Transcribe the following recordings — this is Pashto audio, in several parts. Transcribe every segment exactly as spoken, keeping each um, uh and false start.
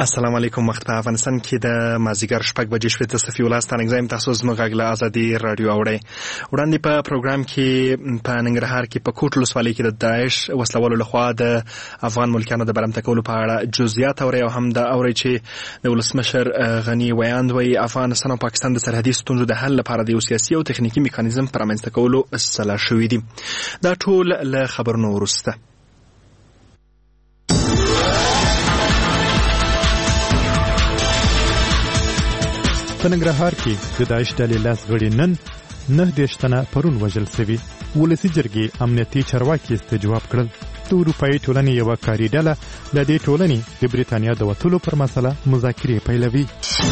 السلام علیکم. وخت په افغانستان کې د مازیګر شپږ بجې شوې ته صفي ولاس تنګزایم تاسو زموږ غږ له ازادي رادیو اورئ. وړاندې په پروګرام کې په ننګرهار کې په کوټ ولسوالۍ کې د داعش وسلوالو لخوا د افغان ملکیانو د برمته کولو په اړه جزئیات اورئ او هم دا اورئ چې د ولسمشر غنی ویاند وایي افغانستان او پاکستان د سرحدي ستونزو د حل لپاره د یو سیاسي او تخنیکي میکانیزم پر رامنځته کولو سلا شوي دي. دا ټول له خبرونو وروسته. په ننګرهار کې د داعش ډلې لاس غړي نن نه دېرش تنه پرون وژل شوي. ولسي جرګې امنیتي چارواکي استجواب کړل. د اروپایي ټولنې یوه کاري ډله له دې ټولنې د بریتانیا د وتلو پر مسله مذاکرې پیلوي.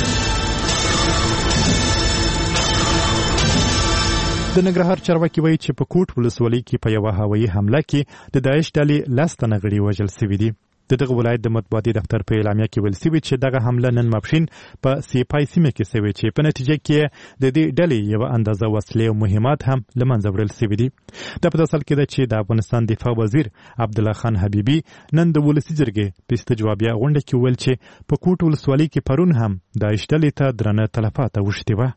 د ننګرهار چارواکي وایي چې په کوټ ولسوالۍ کې په یوه هوایي حمله کې د داعش ډلې لاس تنه غړي وژل شوي دي. د دغه ولایت د مطبوعاتي دفتر په اعلامیه کې ویل شوي چې دغه حمله نن ماپښین په سیپای سیمه کې شوې چې په نتیجه کې د دې ډلې یوه اندازه وسلې او مهمات هم له منځه وړل شوي دي. دا په داسې حال کې ده چې د افغانستان دفاع وزیر عبدالله خان حبیبي نن د ولسي جرګې په استجوابیه غونډه کې وویل چې په کوټ ولسوالۍ کې پرون هم داعش ډلې ته درنه تلفات اوښتې وه.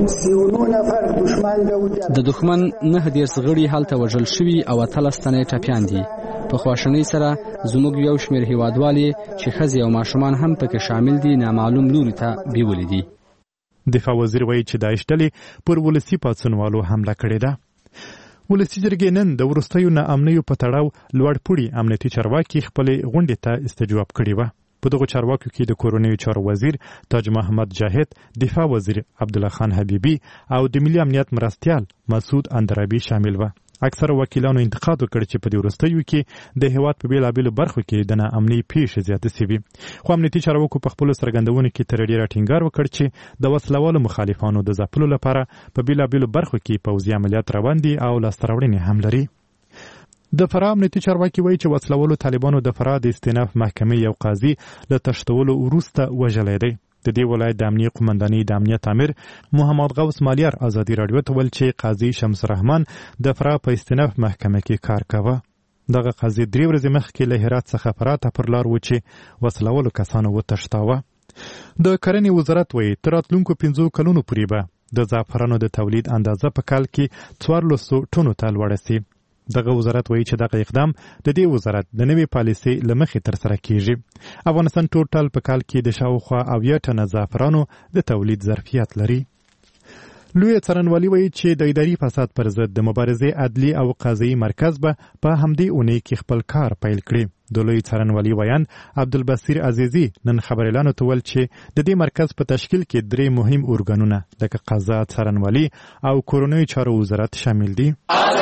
د دښمن نه دېرش غړي هلته وژل شوي او اتلس تنه ټپیان دي. په خواشنۍ سره زموږ یو شمېر هیوادوالې چې ښځې او ماشومان هم پکې شامل دي نامعلوم لوري ته بیولې دي. دفاع وزیر وایي چې داعش ډلې پر ولسي پاڅونوالو حمله کړې ده. ولسي جرګې نن د وروستیو ناامنیو په تړاو لوړپوړي امنیتي چارواکي خپلې غونډې ته استجواب کړی وه. په دغو چارواکو کې د کورنیو چارو وزیر تاج محمد جاهد، دفاع وزیر عبدالله خان حبیبي او د ملي امنیت مرستیال مسعود اندرابي شامل وه. اکثره وکیلانو انتقاد وکړ چې په دې وروستیو کې د هیواد په بېلابېلو برخو کې د ناامنۍ پیښې زیاتې شوي. خو امنیتي چارواکو په خپلو څرګندونو کې تر ډېره ټینګار وکړ چې د وسلوالو مخالفانو د ځپلو لپاره په بېلابېلو برخو کې پوځي عملیات روان دي او لاسته راوړنې هم لري. د فراه امنیتي چارواکي وایي چې وسلوالو طالبانو د فراه د استئناف محکمې یو قاضي له تښتولو وروسته وژلی دی. د دې ولایت د امنیه قومندانۍ د امنیت امیر محمد غوث مالیار ازادي راډیو ته ویل چې قاضي شمس الرحمن د فراه په استئناف محکمه کې کار کاوه. دغه قاضي درې ورځې مخکې له هرات څخه فراه ته پر لار و چې وسلوالو کسانو وتښتاوه. د کرنې وزارت وایي تر راتلونکو پنځو کلونو پورې به د زعفرانو د تولید اندازه په کال کې څوارلس سوه ټنو ته لوړه شي. دغه وزارت وایي چې دغه اقدام د دې وزارت د نوې پالیسۍ له مخې ترسره کیږي. افغانستان ټوټل په کال کې د شاوخوا اویا ټنه زعفرانو د تولید ظرفیت لري. لوی څارنوالي وایي چې د اداري فساد پر ضد د مبارزې عدلي او قضایي مرکز به په همدې اونۍ کې خپل کار پیل کړي. د لوی څارنوالي ویان عبدالبصیر عزیزي نن خبریالانو ته ویل چې د دې مرکز په تشکیل کې درې مهم ارګانونه لکه قضا، څارنوالي او کورنیو چارو وزارت شامل دي.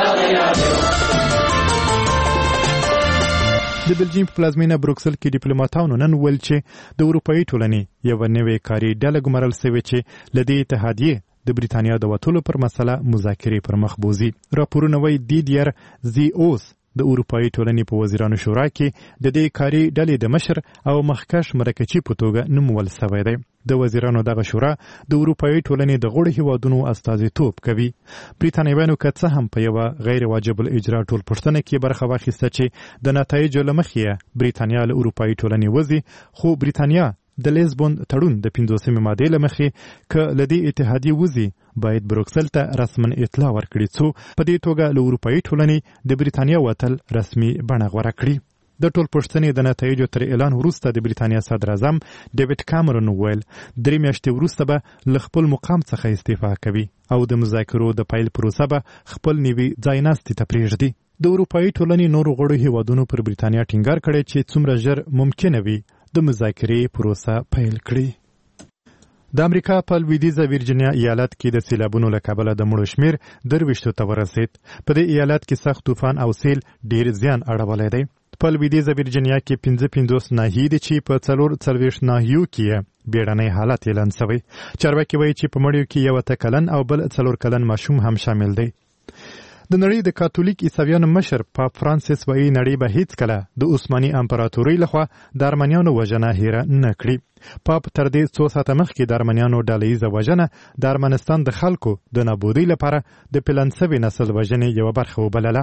د بلجیم په پلازمینه بروکسل کې ډیپلوماټانو نن ویل چې د اروپایي ټولنې یوه نوې کاري ډله ګمارل شوې چې له دې اتحادیې د بریتانیا د وتلو پر مسله مذاکرې پر مخ بوځي. راپورونه وایي دیدیر زی اوس د اروپایي ټولنې په وزیرانو شورا کې د دې کاري ډلې د مشر او مخکښ مرکچي په توګه نومول شوی دی. د وزیرانو دغه شورا د اروپایي ټولنې د غړو هیوادونو استازیتوب کوي. بریتانیایانو که څه هم په یوه غیر واجب الاجرا ټولپوښتنه کې برخه واخیسته چې د نتایجو له مخې بریتانیا له اروپایي ټولنې وځي، خو بریتانیا د لیزبون تړون د پنځوسمې مادې له مخې که له دې اتحادیې وځي باید بروکسل ته رسما اطلاع ورکړي څو په دې توګه له اروپایي ټولنې د بریتانیا وتل رسمي بڼه غوره کړي. د ټولپوښتنې د نتایجو تر اعلان وروسته د بریتانیا صدر اعظم ډیوډ کامرون وویل درې میاشتې وروسته به له خپل مقام څخه استعفا کوي او د مذاکرو د پیل پروسه به خپل نوي ځایناستي ته پرېږدي. د اروپایي ټولنې نورو غړو هیوادونو پر بریتانیا ټینګار کړی چې څومره ژر ممکنه وي د مذاکرې پروسه پیل کړي. د امریکا په لویدیځه ویرجینیا ایالت کې د سیلابونو له کبله د مړو شمېر درویشتو ته ورسید. په دې ایالت کې سخت طوفان او سیل ډېر زیان اړولی دی. په لویدیځه ویرجینیا کې پنځه پنځوس ناحیې دي چې په څلور څلوېښت ناحیو کې بیړنی حالت اعلان شوی. چارواکي وایي چې په مړیو کې یو اته کلن او بل څلور کلن ماشوم هم شامل دی. د نړۍ د کاتولیک عیسویانو مشر پاپ فرانسیس وایي نړۍ به هیڅکله د عثماني امپراتورۍ لخوا د ارمنیانو وژنه هیره نه کړي. پاپ تر دې څو ساعته مخکې د ارمنیانو ډله ییزه وژنه د ارمنستان د خلکو د نابودۍ لپاره د پلان شوي نسل وژنې یوه برخه وبلله.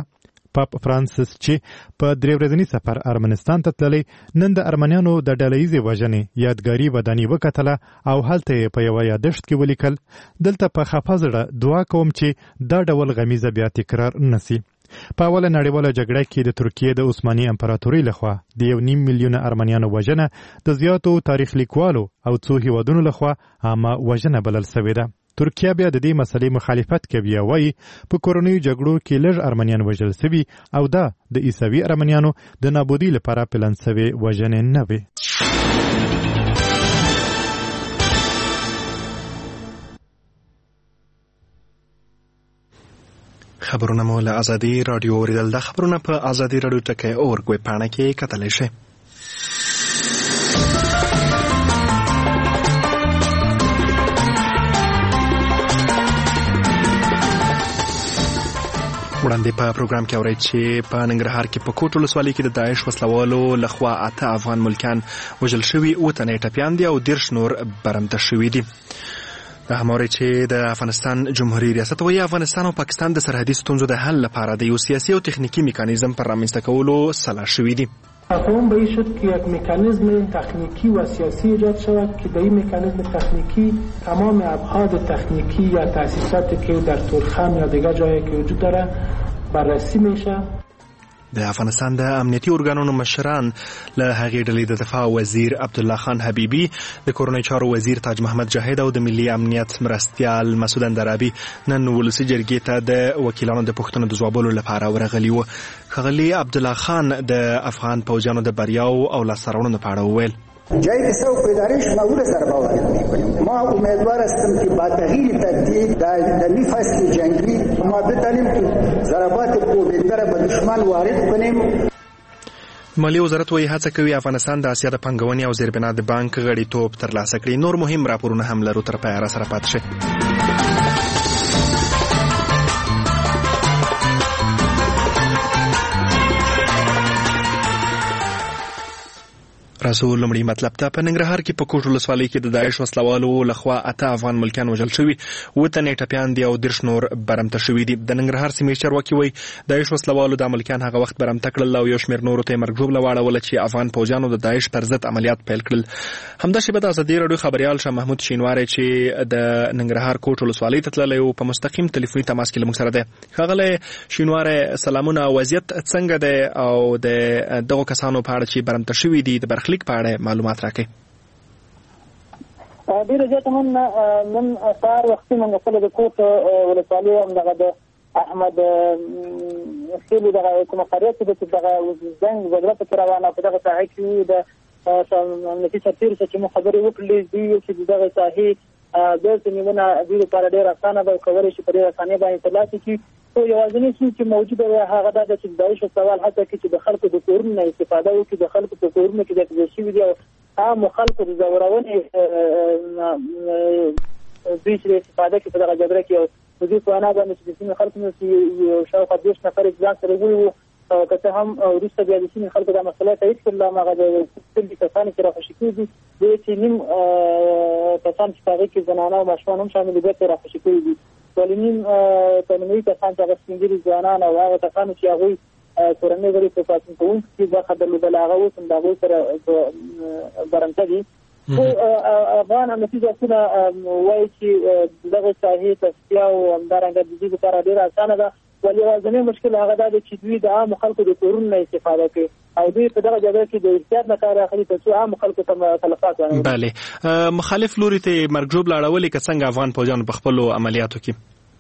پاپ فرانسیس چې په درې ورځني سفر ارمنستان ته تللی نن د ارمنیانو د ډلهییزې وژنې یادګاري ودانۍ وکتله او هلته یې په یوه یادښت کې ولیکل دلته په خفه زړه دعا کوم چې دا ډول غمیزه بیا تکرار نسی. په اوله نړیواله جګړه کې د ترکیې د عثماني امپراتورۍ لخوا د یو نیم میلیونه ارمنیانو وژنه د زیاتو تاریخ لیکوالو او څو هیوادونو لخوا عامه وژنه بلل سوې ده. ترکیه بیا د دې مسلې مخالفت کوي او وايي په کورنیو جګړو کې لږ ارمنیان وژل سوي او دا د عیسوي ارمنیانو د نابودۍ لپاره پلان سوي وژنې نه وي. خبرونه مو له ازادي رادیو اوریدل. د خبرونه په ازادي رادیو ټکی اور کوی پاڼه کې کتلی شئ. وړاندې په پروګرام کې اورئ چې په ننګرهار کې په کوټ ولسوالۍ کې د داعش وسلوالو لخوا اته افغان ملکیان وژل شوي، اووه تنه ټپیان دي او دېرش نور برمته شوي دي. دا هم اورئ چې د افغانستان جمهوریت ریاست وایي افغانستان او پاکستان د سرحدي ستونزو د حل لپاره د یو سیاسي او تخنیکی میکانیزم پر رامنځته کولو سلا شوي دي. تفاهم به این شد که یک مکانیزم تکنیکی و سیاسی ایجاد شود که در این مکانیزم تکنیکی تمام ابعاد تکنیکی یا تأسیساتی که در تورخم یا دیگر جایی که وجود داره بررسی میشه. د افغانستان د امنیتي ارګانونو مشران له هغې ډلې د دفاع وزیر عبدالله خان حبیبي، د کورنۍ چارو وزیر تاج محمد جاهد او د ملي امنیت مرستیال مسعود اندرابي نن ولسي جرګې ته د وکیلانو د پوښتنو د ځوابولو لپاره ورغلي وو. ښاغلي عبدالله خان د افغان پوځیانو د بریاو او لاسته راوړنو په اړه وویل جای سو پیدایش معمول سر باور میکنیم. ما امیدوار هستم که با تغییر ترتیب در نوی فصل جنگی ما بتانیم که ضربات پوبنده را به دشمن وارد کنیم. مالی وزارت وایي هڅه کوي افغانستان د اسیا د پانګونې او زیربنا د بانک غړیتوب ترلاسه کړي. نور مهم راپورونه هم لرو، تر پایه راسره پاتې شئ. راسو لمړی مطلب ته په ننګرهار کې په کوټ ولسوالۍ کې د داعش وسلوالو لخوا اته افغان ملکیان وژل شوي، اووه تنې ټپیان دي او دېرش نور برمته شوي دي. د ننګرهار سیمې چارواکي وایي داعش وسلوالو دا ملکیان هغه وخت برمته کړل او یو شمېر نورو ته یې مرګ ژوبله واړوله چې افغان پوځیانو د داعش پر ضد عملیات پیل کړل. همدا شیبه د ازادي راډیو خبریال شاه محمود شینواری چې د ننګرهار کوټ ولسوالۍ ته تللی و په مستقیم تلیفوني تماس کې له موږ سره دی. ښاغلی شینواری سلامونه، وضعیت څنګه دی او د دغو کسانو په اړه چې برمته شوي دي د برخلیک په اړه معلومات راکړئ. ډېره زیاته هم نن سهار وختي موږ خپله د کوټ ولسوالۍ همدغه د احمد خیلو دغه کومه قریه چې ده چې دغه جنګ جګړه پکې روانه په دغه ساحه کې د امنیتي سرتېرو سره چې موږ خبرې وکړلې دوی چې د دغه ساحې بیرته نیونه دوی لپاره ډېره اسانه ده او کولی شي په ډېره اسانۍ باندې ترلاسه کړي. خو یوازینۍ څه چې موجوده ده هغه دا ده چې د داعشو سوال هڅه کوي چې د خلکو د کورونو نه استفاده وکړي، د خلکو په کورونو کې ځای شوي دي او عامو خلکو د ځورونې دوی چې استفاده کوي په دغه جګړه کې. او د دوی په وینا باندې چې د سیمې خلکو نه چې یو شاوخوا دېرش نفر یې ځان سره وړي وو، که څه هم وروسته بیا د سیمې خلکو دا مسله تایید کړل، هماغه د سلبي کسانو چې راخوشي کړي دي دوی چې نیم کسان چې په هغې کې زنانه او ماشومان هم شامل دي بېرته یې راخوشي کړي دي، ولې نیم قانوني کسان چې هغه سپین ږیري ځوانان او هغه کسانو چې هغوی کورنۍ غړي په پاڅون کوونکو کې برخه درلودله هغه اوس هم د هغوی سره برمته دي. خو افغان امنیتي ځواکونه وایي چې دغه ساحې تصفیه او همدارنګه د دې لپاره ډېره اسانه ده، ولې یوازینی مشکل هغه دا دی چې دوی د عامو خلکو د کورونو نه استفاده کوي او دوی په دغه جګړه کې د احتیاط نه کار اخلي تر څو عامو خلکو ته تلفات ونه. بله، مخالف لوري ته مرګ ژوبله اړولې که څنګه افغان پوځیانو په خپلو عملیاتو کې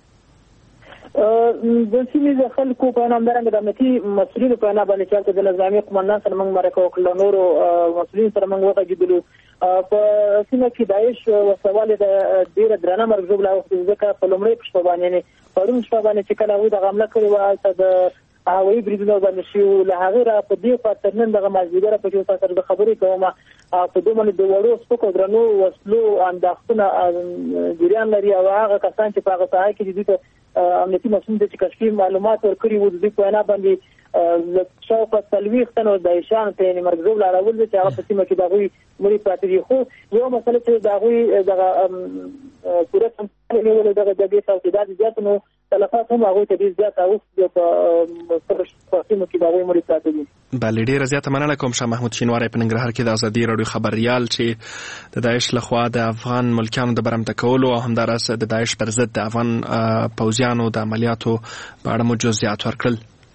د سیمې د خلکو په وینا همدارنګه د امنیتي مسؤلینو په وینا باندې چې هلته د نظامي قمندان سره موږ مرکه وکړله، نورو مسؤلینو سره موږ وغږېدلو. په سیمه کې داعش وسوالې د ډېره درنه مرګ ژوبله اوښتې، ځکه په لومړۍ شپه باندې یعنې پرون شپه باندې چې کله هغوی دغه حمله کړې وه هلته د هوایي بریدونه باندې شوي وو، له هغې را په دې خوا تر نن دغه مازدیګره پکې ورته سره د خبرې کوم په دې باندې د وړو سپکو درنو وسلو انداختونه جریان لري او هغه کسان چې په هغه ساحه کې دوی ته امنیتي مسؤل دي چې کشفي معلومات ورکړي وو، د دوی په وینا باندې شاوخوا څلوېښت تنو داعشیانو ته یعنې مرګ ژوبله اړول دي چې هغه په سیمه کې د هغوی مړي پاتې دي. خو یوه مسله چې د هغوی دغه پوره کنټرول نیولې دغه جګړې څخه چې دا د زیاتو نو تلفات هم هغوی ته ډېر زیات اوښتي په سترو خواصینو کې د هغوی مړي پراته دي. بله، ډېره زیاته مننه کوم شاه محمود شینواری په ننګرهار کې د ازادي راډیو خبریال چې د داعش لخوا د افغان ملکیانو د برمته کولو او همداراز د داعش پر ضد د افغان پوځیانو د عملیاتو په اړه مو جزئیات ورکړل.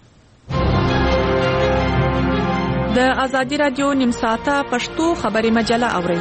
د ازادي راډیو نیم ساعته پښتو خبري مجله اورئ.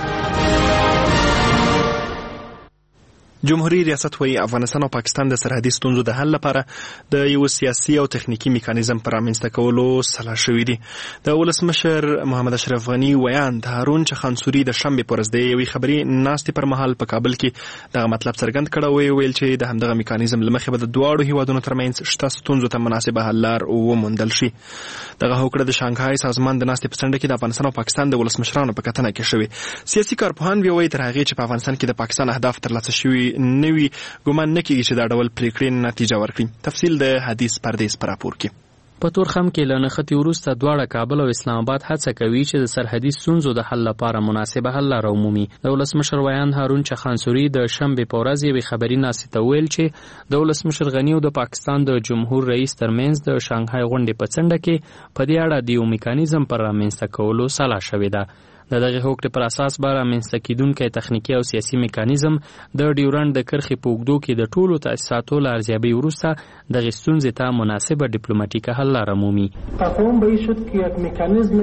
جمهوریت ریاست وایي افغانستان او پاکستان د سرحدي ستونزو د حل لپاره د یو سیاسي او تخنیکی میکانیزم پر رامنځته کولو سلا شوي دي. د ولسمشر محمد اشرف غني ویاند هارون چخانسوري د شنبې په ورځ د یوې خبري ناستې پر مهال په کابل کې دغه مطلب څرګند کړی وی ویل چې د همدغه میکانیزم له مخې به د دواړو هیوادونو ترمنځ شته ستونزو ته مناسبه حل لار وموندل شي. دغه هوکړه د شانګهای سازمان د ناستې په څنډه کې د افغانستان او پاکستان د ولسمشرانو په کتنه کې شوې. سیاسي کارپوهان بیا وایي تر هغې چې په افغانستان کې د پاکستان اهداف ترلاسه شوي نوي ګمان نه کېږي چې دا ډول پریکړې نتیجه ورکړي. تفصیل د حدیث پردیس پر راپور کې. په تورخم کې له نښتې وروسته دواړه کابل او اسلام آباد هڅه کوي چې د سرحدي ستونزو د حل لپاره مناسبه حل لاره ومومي. د ولسمشر ویاند هارون چخانسوري د شنبې په ورځ یوې خبري ناستې ته ویل چې د ولسمشر غني او د پاکستان د جمهور رئیس ترمنځ د شانګهای غونډې په څنډه کې په دې اړه د یو میکانیزم پر رامنځته کولو سلا شوې ده. د دغه هوکړې پر اساس به رامنځته کېدونکی تخنیکي او سیاسي میکانیزم د ډیورنډ د کرښې په اوږدو کې د ټولو تاسیساتو له ارزیابۍ وروسته دغې ستونزې ته مناسبه ډیپلوماتیکه حل لاره مومي. تفاهم به این شد که یک مکانیزم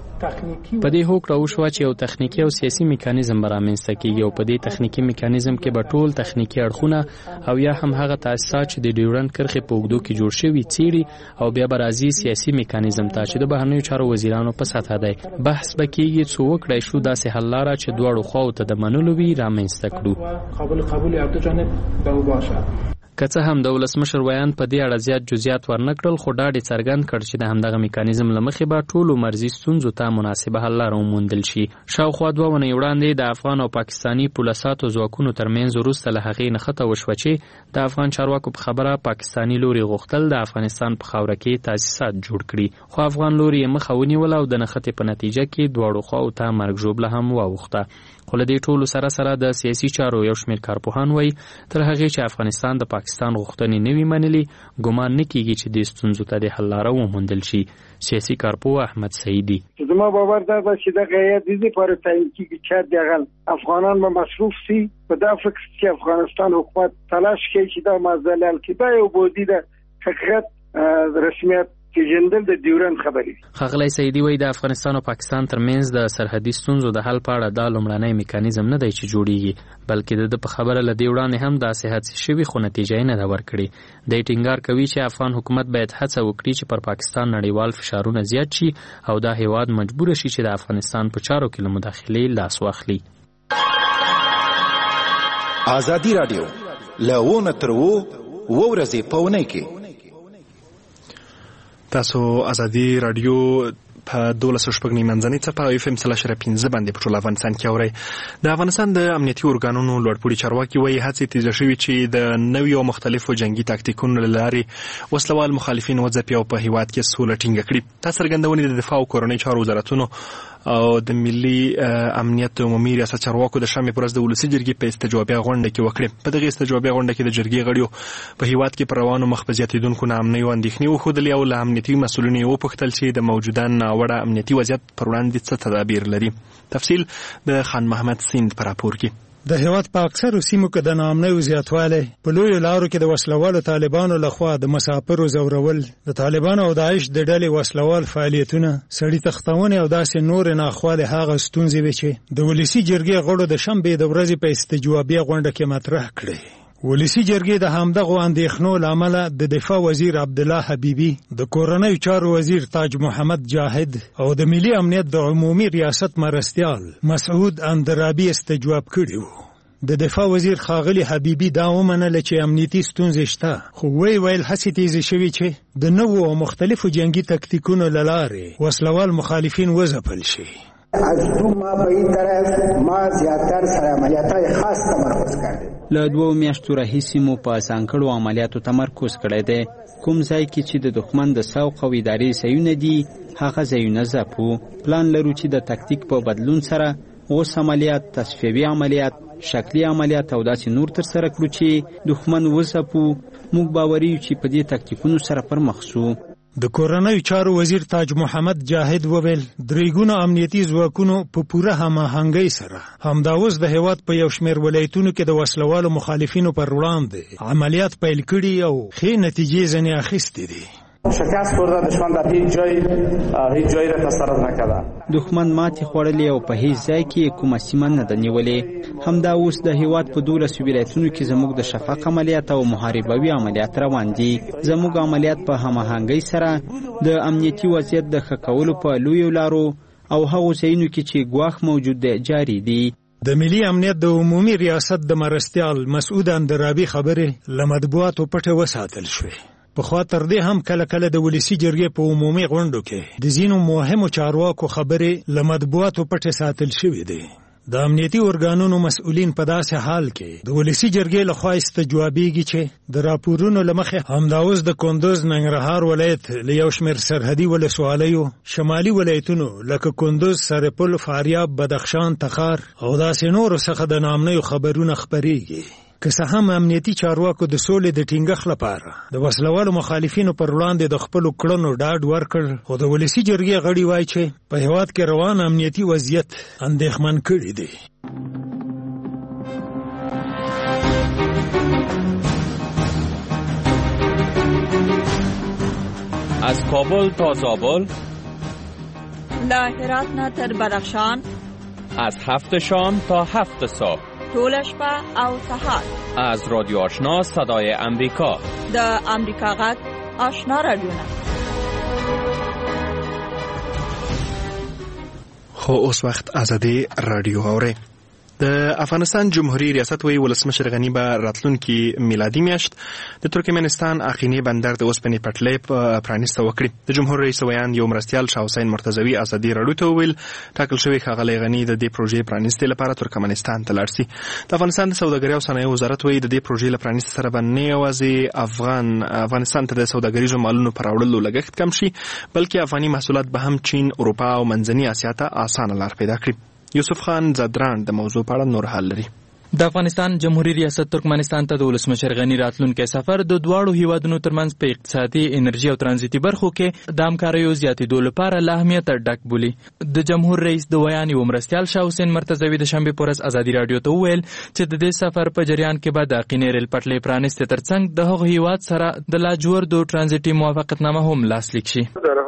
په دې هوکړه وشوه چې یو تخنیکي او سیاسي میکانیزم به رامنځته کېږي او په دې تخنیکي میکانیزم کې به ټول تخنیکي اړخونه او یا هم هغه تاسیسات چې د ډیورنډ کرښې په اوږدو کې جوړ شوي څیړي او بیا به راځي سیاسي میکانیزم ته چې د بهرنیو چارو وزیرانو په سطحه دی. بحث به کېږي څو وکړی شو داسې حل لاره چې دواړو خواو ته د منلو وي رامنځته کړو. قابل قبول هر دو جانب به او باشد. که څه هم د ولسمشر ویاند په دې اړه زیات جزئیات ورنکړل، خو ډاډ یې څرګند کړ چې د همدغه میکانیزم له مخې به ټولو مرزي ستونزو ته مناسبه حل لاره وموندل شي. شاوخوا دوه اونۍ وړاندې د افغان او پاکستاني پولساتو ځواکونو ترمنځ وروسته له هغې نښته وشوه چې د افغان چارواکو په خبره پاکستاني لوري غوښتل د افغانستان په خاوره کې تاسیسات جوړ کړي، خو افغان لوري یې مخه ونیوله او د نښتې په نتیجه کې دواړو خواو ته مرګ ژوبله هم واوښته. خو له دې ټولو سره سره د سیاسي چارو یو شمېر کارپوهان وایي تر هغې چې افغانستان د پاکستان غوښتنې نه وي منلي، ګمان نه کېږي چې دې ستونزو ته د حل لاره وموندل شي. سیاسي کارپوه احمد سعیدي: زما باور دا ده چې دغه هیات د دې لپاره تعیین کېږي چې دغه افغانان به مصروف شي په دا فکر چې افغانستان حکومت تلاش کوي چې دا معضله حل کړي. دا یو بودی د حقیقت رسمیت پیژندل د ډیورنډ خبرې. ښاغلی سعیدي وایي د افغانستان او پاکستان ترمنځ د سرحدي ستونزو د حل په اړه دا لومړنی میکانیزم نه دی چې جوړیږي، بلکې د ده په خبره له دې وړاندې هم داسې هڅې شوي خو نتیجه یې نه ده ورکړې. دی ټینګار کوي چې افغان حکومت باید هڅه وکړي چې پر پاکستان نړیوال فشارونه زیات شي او دا هیواد مجبور شي چې د افغانستان په چارو کې له مداخلې لاس واخلي. ازادي راډیو له ونه تر وو ورځې په اونۍ کې تاسو ازادي راډیو په دولس شپږ نیمه منځنۍ څپه او اف ام سل اشره پنځه باندې په ټول افغانستان کې اورئ. د افغانستان د امنیتي ارګانونو لوړپوړي چارواکي وایي هڅې تیزه شوي چې د نویو مختلفو جنگي تاکتیکونو له لارې وسلوال مخالفین وځپي او په هیواد کې سوله ټینګه کړي. دا څرګندونې د دفاع او کورنۍ چارو وزارتونو او د ملي امنیت عمومي ریاست چارواکو د شنبې په ورځ د ولسي جرګې په استجوابي غونډه کې وکړې. په دغه استجوابي غونډه کې د جرګې غړیو په هیواد کې پر روانو مخ په زیاتېدونکو ناامنۍ او اندېښنې وښودلې او له امنیتي مسؤلینو یې وپوښتل چې د موجوده ناوړه امنیتي وضعیت پر وړاندې څه تدابیر لري. تفصیل د خان محمد سیند په راپور کې. د هیواد په اکثرو سیمو کې د ناامنۍ زیاتوالی، په لویو لارو کې د وسلوالو طالبانو لخوا د مسافرو ځورول، د طالبانو او داعش د ډلې وسلوال فعالیتونه، سړي تښتونې او داسې نورې ناخوالې هغه ستونزې وې چې د ولسي جرګې غړو د شنبې د ورځې په استجوابي غونډه کې مطرح کړې. ولسي جرګې د همدغو اندېښنو له امله د دفاع وزیر عبدالله حبیبي، د کورنیو چارو وزیر تاج محمد جاهد او د ملي امنیت د عمومي ریاست مرستیال مسعود اندرابي استجواب کړي وو. د دفاع وزیر ښاغلي حبیبي دا ومنله چې امنیتي ستونزې شته، خو وی ویل هڅې تیزې شوي چې د نوو او مختلفو جنگي تکتیکونو له لارې وسلوال مخالفین وځپل شي. از دو ماه به این طرف ما زیاتر سر عملیات‌های خاص تمرکز کردیم. له دوه میاشتو راهیسې مو په ځانګړو عملیاتو تمرکز کړی دی. کوم ځای کې چې د دښمن د سوق او ادارې ځایونه دي هغه ځایونه ځپو. پلان لرو چې د تکتیک په بدلون سره اوس عملیات، تصفیوي عملیات شکلي عملیات او داسې نور ترسره کړو چې دښمن وځپو. موږ باوري یو چې په دې تکتیکونو سره پر مخ سو. د کورنیو چارو وزیر تاج محمد جاهد وویل درېګونو امنیتي ځواکونو په پوره هماهنګۍ سره همدا اوس د هیواد په یو شمېر ولایتونو کې د وسلوالو مخالفینو پر وړاندې عملیات پیل کړي او ښې نتیجې ځنې اخیستې دي. شکست خورده دشمن در هیچ جای هیچ جایی را تصرف نکرده. دښمن ماتې خوړلې او په هیڅ ځای کې کومه سیمه نه ده نیولې. همدا اوس د هیواد په دولسو ولایتونو کې زموږ د شفق عملیات او محاربوي عملیات روان دي. زموږ عملیات په هماهنګۍ سره د امنیتي وضعیت د ښه کولو په لویو لارو او هغو ځایونو کې چې ګواښ موجود دی جاري دي. د ملي امنیت د عمومي ریاست د مرستیال مسعود اندرابي خبرې له مطبوعاتو پټه وساتل شوې. پخوا تر دې هم کله کله د ولسی جرګې په عمومي غونډو کې د ځینو مهمو چارواکو خبرې له مطبوعاتو پټې ساتل شوې دي. د امنیتي ارګانونو مسؤلین په داسې حال کې د ولسی جرګې لخوا استجوابېږي چې د راپورونو له مخې همدا اوس د کندوز ننګرهار ولایت له یو شمېر سرحدي ولسوالیو شمالي ولایتونو لکه کندوز، سرپل، فاریاب، بدخشان، تخار او داسې نورو څخه د نامنیو خبرونه خپرېږي. که څه هم امنیتي چارواکو د سولې د ټینګښت لپاره د وسلوالو مخالفینو پر وړاندې د خپلو کړنو ډاډ ورکړ، خو د ولسي جرګې غړي وایي چې په هېواد کې روان امنیتي وضعیت اندېښمن کړی دی. از کابل تا زابل، له هرات نه تر بدخشان، از هفت شام تا هفت صبح، ټول شپه او سهار. از رادیو آشنا صدای امریکا، د امریکا غږ آشنا رادیوونه. خو اوس وخت ازادي رادیو اوري. د افغانستان جمهوریت ریاست وی ولسمشر غنی به راتلونکي میلادي میاشت د ترکمنستان اخینی بندر د اوسپنې پټلۍ پرانیسته وکړي. د جمهور رئیس ویان یو مرستیال شاه حسین مرتضوی ازادي رادیو ته ویل ټاکل شوی ښاغلی غنی د دې پروژې پرانیستې لپاره ترکمنستان ته لاړ شي. د افغانستان د سوداګرۍ او صنایعو وزارت وی د دې پروژې لپاره پرانیست سره به نه یوازې افغان افغانستان ته د سوداګریزو مالونو پر راوړلو لګښت کم شي، بلکې افغاني محصولات به هم چین، اروپا او منځنۍ اسیا ته اسانه لار پیدا کړي. یوسف خان زدران د موضوع په اړه نور حال لري. د افغانستان جمهوریت ریاست ترکمنستان ته د ولسمشر غنی راتلونکي سفر د دواړو هیوادونو ترمنځ په اقتصادي، انرژي او ترانزیتي برخو کې د همکاریو زیاتېدو لپاره له اهمیته ډک بولي. د جمهور رئیس د ویان یو مرستیال شاه حسین مرتضوی د شنبې په ورځ ازادي رادیو ته وویل چې د دې سفر په جریان کې به د اقینې ریل پټلۍ پرانیستې ترڅنګ د هغو هیواد سره د لاجوردو ترانزیتي موافقتنامه هم لاسلیک شي.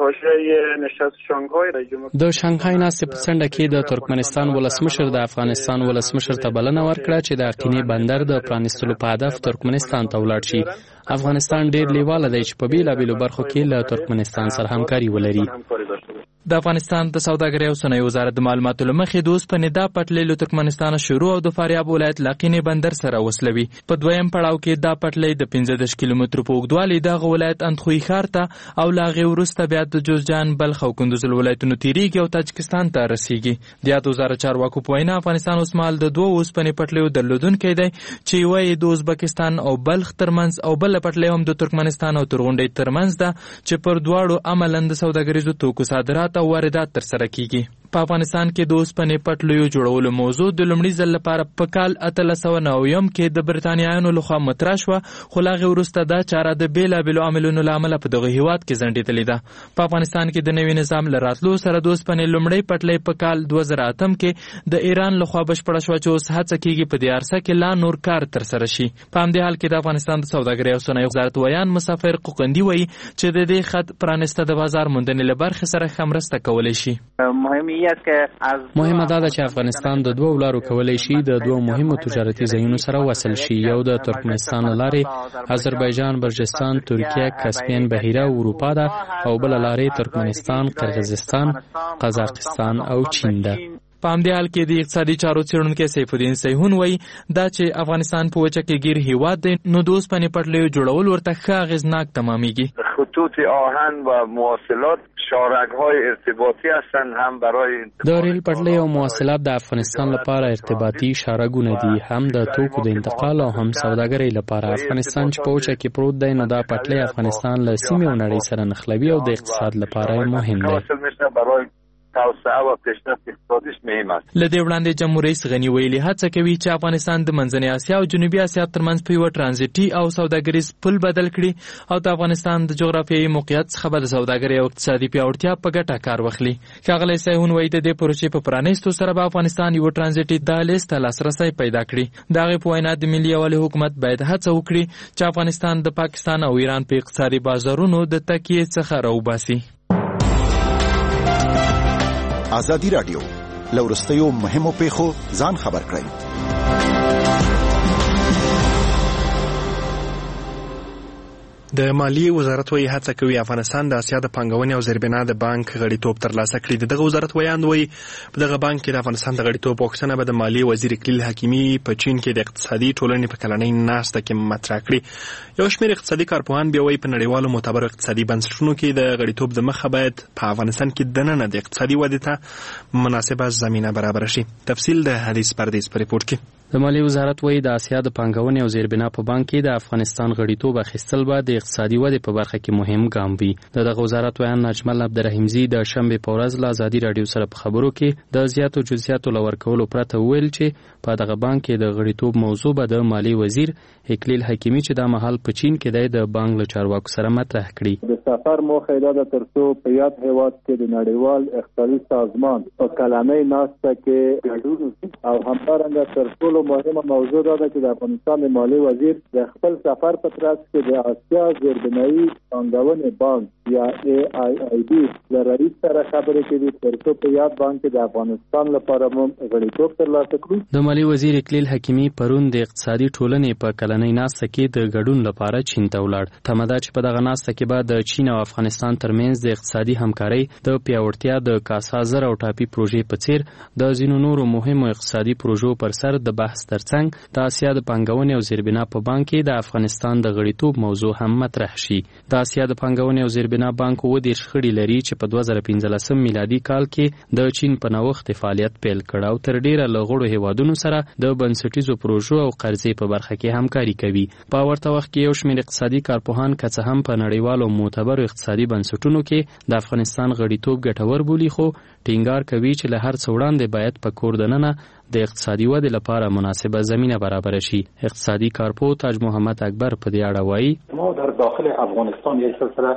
د شانګهای ناستې په څنډه کې د ترکمنستان ولسمشر د افغانستان ولسمشر ته بلنه ورکړه چې د اقینې بندر د پرانیستلو په هدف ترکمنستان ته ولاړ شي. افغانستان ډیر لیواله دی چې په بیلابیلو برخو کې له ترکمنستان سره همکاري ولري. د افغانستان د سوداګرۍ او صنایعو وزارت د معلوماتو له مخې د اوسپنې دا پټلۍ له ترکمنستان شروع او د فاریاب ولایت له اقینې بندر سره وصلوي. په دویم پړاو کې دا پټلۍ د پنځه دېرش کیلومترو په اوږدوالي دغه ولایت اندخوی ښار ته او له هغې وروسته بیا د جوزجان، بلخ او کندوز ولایتونو تیریږي او تاجکستان ته رسیږي. د یاد وزارت چارواکو په وینا افغانستان اوس مهال د دوو اوسپنې پټلیو درلودونکی دی چې یوه یې د ازبکستان او بلخ ترمنځ او بله پټلۍ هم د ترکمنستان او ترغونډۍ ترمنځ ده چې پر دواړو عملاً د سوداګریزو توکو صادرات او واردات ترسره کیږي. په افغانستان کې د اوسپنې پټلیو جوړولو موضوع د لومړي ځل لپاره په کال اتلس سوه نویم کې د برتانیایانو لخوا مطرح شوه، خو له هغې وروسته دا چاره د بېلابېلو عاملونو له امله په دغه هېواد کې ځنډېدلې ده. په افغانستان کې د نوي نظام له راتلو سره د اوسپنې لومړۍ پټلۍ په کال دوه زره اتم کې د ایران لخوا بشپړه شوه چې اوس هڅه کېږي په دې عرصه کې لا نور کار ترسره شي. په همدې حال کې د افغانستان د سوداګرۍ او صنایعو وزارت ویان مسافر قوقندي وایي چې د دې خط پرانسته د بازار موندنې له برخې سره ښه مرسته کولی شي. مهمه دا ده چې افغانستان د دوه لارو کولی شي د دوه مهمو تجارتي ځایونو سره وصل شي. یو د ترکمنستان له لارې آذربایجان، برجستان، ترکیه، کاسپین بحیره او اروپا ده او بله لارې ترکمنستان، قرغیزستان، قزاقستان او چین ده. په همدې حال کې د اقتصادي چارو څېړونکی سیف الدین سیحون وایي دا چې افغانستان په وچه کې ګیر هیواد دی نو د اوسپنې پټلیو جوړول ورته ښه اغېزناک تمامیږي. خطوط آهن و مواصلات شارک‌های ارتباطی هستند هم برای د ریل پټلۍ او مواصلات د افغانستان لپاره ارتباطي شارګونه دي، هم د توکو د انتقال او هم سوداګرۍ لپاره. افغانستان چې په وچه کې پروت دی نو دا پټلۍ افغانستان له سیمې او نړۍ سره نښلوي او د اقتصاد لپاره مهم دی. توسعه و پیشرفت اقتصادیش مهم است. لدې وړاندې جمهور رئیس غنی ویلي هڅه کوي چې افغانستان د منځنۍ اسیا او جنوبي اسیا ترمنځ په یو ترانزیټي او سوداګریز پل بدل کړي او د افغانستان د جغرافیایي موقعیت څخه د سوداګرۍ او اقتصادي پیاوړتیا په ګټه کار واخلي. ښاغلی سیهون وایي د دې پروژې په پرانیستو سره به افغانستان یو ترانزیټي دهلیز ته لاسرسی پیدا کړي. د هغې په وینا د ملي یووالي حکومت باید هڅه وکړي چې افغانستان د پاکستان او ایران په اقتصادي بازارونو د تکیې څخه راوباسي. ازادي رادیو لورستیو مهمو پیښو ځان خبر کړئ. د مالیې وزارت وایي هڅه کوي افغانستان د اسیا د پانګونې او زیربنا د بانک غړیتوب ترلاسه کړي. دغه وزارت ویاند وایي په دغه بانک کې د افغانستان د غړیتوب غوښتنه به د مالیې وزیر اقلیل حکیمي په چین کې د اقتصادي ټولنې په کلنۍ ناسته کې مطرح کړي. یو شمېر اقتصادي کارپوهان بیا وایي په نړیوالو معتبرو اقتصادي بنسټونو کې د غړیتوب د مخه باید په افغانستان کې دننه د اقتصادي ودې ته مناسبه زمینه برابر شي. تفصیل د حدیث پردیس په ریپورت کې. د مالیې وزارت وایي د اسیا د پانګونې او زیربنا په بانک کې د افغانستان غړیتوب اخیستل به د اقتصادي ودې په برخه کې مهم ګام وي. د دغه وزارت ویان نجمل عبدالرحیمزي د شنبې په ورځ له ازادي راډیو سره په خبرو کې د زیاتو جزئیاتو له ورکولو پرته وویل چې په دغه بانک کې د غړیتوب موضوع به د مالیې وزیر اقلیل حکیمي چې دا مهال په چین کې دی د بانک له چارواکو سره مطرح کړي. د سفر موخه دا ده ترڅو په یاد هیواد کې د نړیوال اقتصادي سازمان په کلنۍ ناسته کې ګډون او همدارنګه تر ټولو مهمه موضوع دا ده چې د افغانستان د مالیې وزیر د خپل سفر په ترڅ کې د اسیا زیربنایي پانګونې بانک یا ای آی آی بي د رئیس سره خبرې کوي ترڅو په یاد بانک کې د افغانستان لپاره مو غړیتوب ترلاسه کړو. د مالیې وزیر اقلیل حکیمي پرون د اقتصادي ټولنې په کلنۍ ناسته کې د ګډون لپاره چین ته ولاړ. تمه ده چې په دغه ناسته کې به د چین او افغانستان ترمنځ د اقتصادي همکارۍ د پیاوړتیا د کاسا زر او ټاپي پروژې په څیر د ځینو نورو مهمو اقتصادي پروژو پر سر د بحث ترڅنګ د اسیا د پانګونې او زیربنا په بانک کې د افغانستان د غړیتوب موضوع هم مطرح شي. د اسیا د پانګونې او زیربنا بانک اووه دېرش غړي لري چې په دوه زره پنځلسم میلادي کال کې د چین په نوښت فعالیت پیل کړ او تر ډیره له غړو هیوادونو سره د بنسټیزو پروژو او قرضې په برخه کې همکاري کوي. په ورته وخت کې یو شمېر اقتصادي کارپوهان که څه هم په نړیوالو معتبرو اقتصادي بنسټونو کې د افغانستان غړیتوب ګټور بولي خو ټینګار کوي چې له هر څه وړاندې باید په کور دننه د اقتصادي ودې لپاره مناسبه زمینه برابر شي. اقتصادي کارپو تاج محمد اکبر په دې اړه وایي ما در داخل افغانستان یک سلسله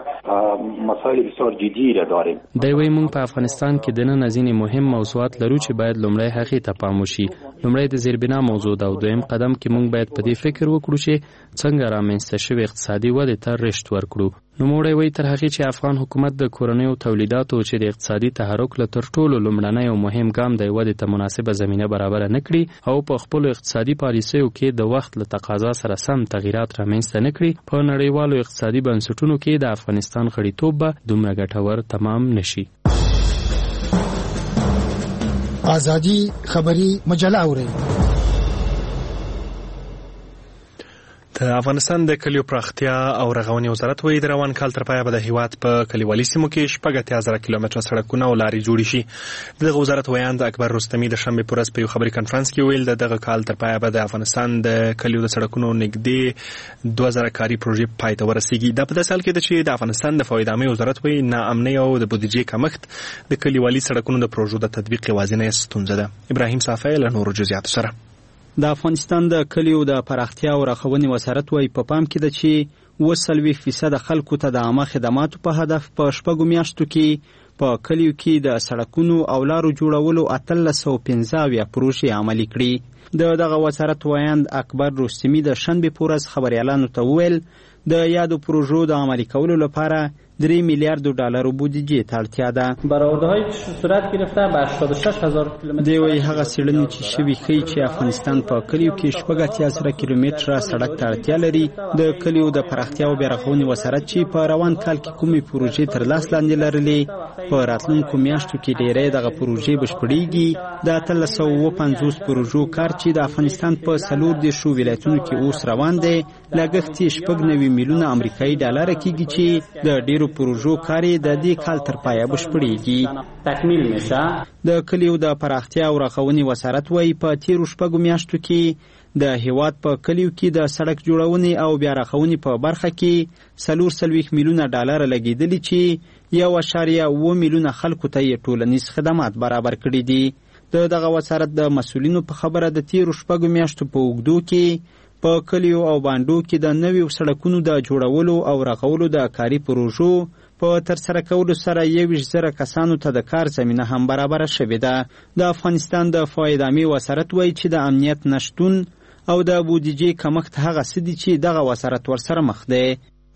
مسائل بسیار جدی را داریم. دی وایي موږ په افغانستان کې دننه ځینې مهم موضوعات لرو چې باید لومړی هغې ته پام وشي. لومړی د زیربنا موضوع ده او دویم قدم کې موږ باید په دې فکر وکړو چې څنګه رامنځته شوې اقتصادي ودې ته رشد ورکړو. نوموړی وایي تر هغې چې افغان حکومت د کورنیو تولیداتو چې د اقتصادي تحرک له تر ټولو لومړنی او مهم ګام دی ودې ته مناسبه زمینه برابره نه کړي او په خپلو اقتصادي پالیسیو کې د وخت له تقاضا سره سم تغییرات رامنځته نه کړي په نړیوالو اقتصادي بنسټونو کې د افغانستان غړیتوب به دومره ګټور تمام نشي. ازادي خبري مجله اوري. د افغانستان د کلیو پراختیا او رغونې وزارت وایي د روان کال تر پایه به د هیواد په کلیوالي سیمو کې شپږ اتیا زره کیلومتره سړکونه او لارې جوړې شي. دغه وزارت ویاند اکبر رستمي د شنبې په ورځ په یو خبري کنفرانس کې ویل د دغه کال تر پایه به د افغانستان د کلیو د سړکونو نږدې دوه زره کاري پروژې پای ته ورسیږي. دا په داسې حال کې ده چې د افغانستان د فواید عامې وزارت وایي ناامنۍ او د بودیجې کمښت د کلیوالي سړکونو د پروژو د تطبیق یوازینۍ ستونزه ده. ابراهیم صافی له نورو جزئیاتو سره. د افغانستان د کلیو د پراختیا او رغونې وزارت وایي په پام کې ده چې اووه څلوېښت فیصده خلکو ته د عامه خدماتو په هدف په شپږو میاشتو کې په کلیو کې د سړکونو او لارو جوړولو اتلس سوه پنځه اویا پروژې عملي کړي. د دغه وزارت ویاند اکبر رستمي د شنبې په ورځ خبریالانو ته وویل د یادو پروژو د عملي کولو لپاره درې میلیارد ډالر بودجه ته اړتیا ده. برآورده‌های صورت گرفته به هشتاد و شش هزار کیلومتر. دی وايي هغه څېړنې چې شوي ښیي چې افغانستان په کلیو کې شپږ اتیا زره کیلومتره سړک ته اړتیا لري. د کلیو د پراختیا او بیارغونې وزارت چې په روان کال کې کومې پروژې تر لاس لاندې لرلې په راتلونکو میاشتو کې ډېری دغه پروژې بشپړېږي. د اتلس سوه اووه پنځوس پروژو کار چې د افغانستان په څلور دېرشو ولایتونو کې اوس روان دی لګښت یې شپږ نوي میلیونه امریکایي ډالره کېږي چې د ډېرو پروژو کاری د دې کال تر پایه بشپړېږي. تکمیل میشه. د کلیو د پراختیا او رغونې وزارت وایي په تیرو شپږو میاشتو کې د هیواد په کلیو کې د سړک جوړونې او بیا رغونې په برخه کې څلور څلوېښت میلیونه ډالر لګېدلي چې یو اعشاریه اوه میلیونه خلکو ته یې ټولنیز خدمات برابر کړي دي. د دغه وزارت د مسؤلینو په خبره د تیرو شپږو میاشتو په اوږدو کې په کلیو او بانډو کې د نویو سړکونو د جوړولو او رغولو د کاري پروژو په ترسره کولو سره یویشت زره کسانو ته د کار زمینه هم برابره شوې ده. د افغانستان د فایدامي وزارت وایي چې د امنیت نشتون او د بودیجې کمښت هغه څه دي چې دغه وزارت ورسره مخ دی.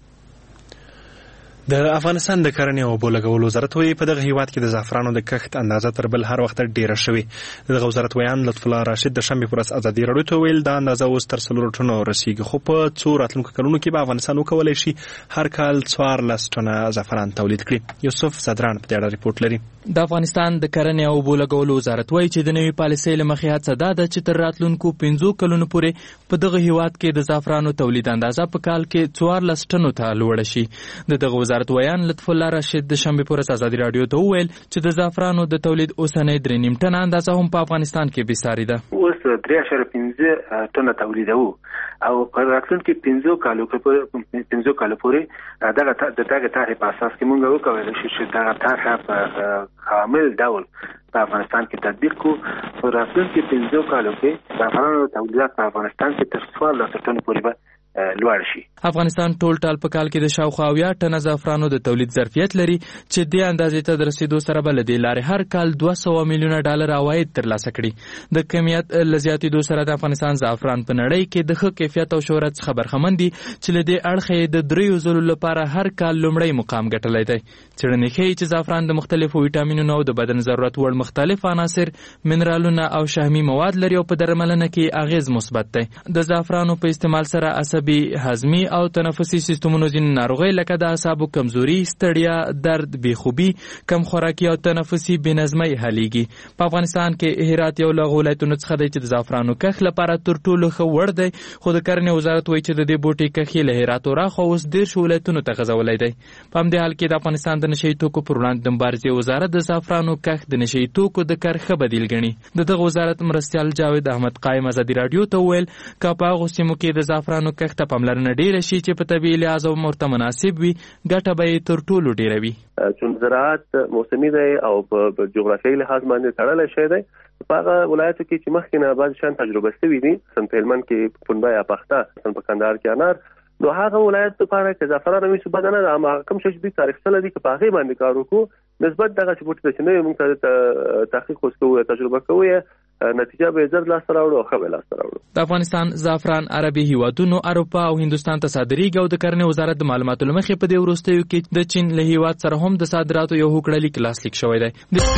د افغانستان د کرنې او اوبو لګولو وزارت وایي په دغه هیواد کې د زعفرانو د کښت اندازه تر بل هر وخت ډیره شوې. دغه وزارت ویان لطف الله راشد د شنبې پر ورځ ازادي راډیو ته ویل دا اندازه اوس تر څلور ټنو رسیږي، خو په څو راتلونکو کلونو کې به افغانستان وکولی شي هر کال څوارلس ټنه زعفران تولید کړي. یوسف صدران په دې اړه ریپورټ لري. د افغانستان د کرنې او اوبو لګولو وزارت وایي چې د نوې پالیسۍ له مخې هڅه دا ده چې تر راتلونکو پنځو کلونو پورې په دغه هیواد کې د زعفرانو تولید اندازه په کال کې څوارلس ټنو ته لوړه شي. د دغه وزارت ویان لطف الله راشد د شنبې پر ورځ ازادي راډیو ته وویل چې د زعفرانو د تولید اوسنۍ درې نیم ټنه اندازه هم په افغانستان کې بېساري ده. اوس درې اعشاریه پنځه ټنه تولیدوو او په راتلونکي پنځو کالو کې پنځو کالو پورې دغه د دغه طرحې په اساس کې موږ وکولی شو چې دغه طرحه په کامل ډول په افغانستان کې تطبیق کړو. په راتلونکي پنځو کالو کې د افغانانو تولیدات په افغانستان کې تر څوارلس ټنو پورې به لوړ شي. افغانستان ټول ټال په کال کې د شاوخوا اویا ټنه زعفرانو د تولید ظرفیت لري چې دې اندازې ته د رسیدو سره به له دې لارې هر کال دوه سوه میلیونه ډالر عواید ترلاسه کړي. د کمیت له زیاتېدو سره د افغانستان زعفران په نړۍ کې د ښه کیفیت او شهرت څخه برخمن دي چې له دې اړخه د دریو ځلو لپاره هر کال لومړی مقام ګټلی دی. څېړنې ښیي چې زعفران د مختلفو ویټامینونو او د بدن ضرورت وړ مختلف عناصر، منرالونه او شحمي مواد لري او په درملنه کې اغیز مثبت دی. د زعفرانو په استعمال سره عصبي، هضمي او تنفسي سیستمونو ځینې ناروغۍ لکه د اعصابو کمزوري، ستړیا، درد، بېخوبي، کم خوراکي او تنفسي بېنظمۍ حلیږي. په افغانستان کې هرات یو له هغو ولایتونو څخه دی چې د زعفرانو کښت لپاره تر ټولو ښه وړ دی، خو د کرنې وزارت وایي چې د دې بوټي کښت یې له هرات وراخوا اوس دېرشو ولایتونو ته غځولی دی. په همدې حال کې د افغانستان د نشه یي توکو پر وړاندې د مبارزې وزارت د زعفرانو کښت د نشه یي توکو د کار ښه بدیل ګڼي. د دغه وزارت مرستیال جاوید احمد قایم ازادي راډیو ته وویل که په هغو سیمو کې د زعفرانو کښت ته پاملرنه ډېره شي چې په طبیعي لحاظ ورته مناسب وي، ګټه به یې تر ټولو ډېره وي. چون زراعت موسمي دی او په جغرافیایي لحاظ باندې تړلی شی دی. په هغه ولایتو کې چې مخکې نه بعضې شیان تجربه شوي دي، مثلا په هلمند کې پنبه یا پخته، مثلا په کندهار کې انار، نو هغه ولایت لپاره که زعفران ویسو بده نه ده، اما کوم شی چې دوی تاریخ اخیستلی دي که په هغې باندې کار وکړو نسبت دغه چې بوټي ته چې نوی موږ ته تحقیق اوس کوو یا تجربه کوو نتیجه به زر لاسته راوړو او ښه به لاسته راوړو. د افغانستان زعفران عربي هیوادونو، اروپا او هندوستان ته صادریږي او د کرنې وزارت د معلوماتو له مخې په دې وروستیو کې د چین له هیواد سره هم د صادراتو یو هوکړه لیک لاسلیک شوی دی.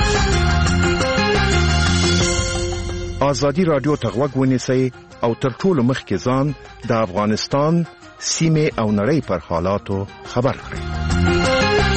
ازادي راډیو ته غوږ ونیسئ او تر ټولو مخکې ځان د افغانستان سیمې او نړۍ پر حالاتو خبر کړئ.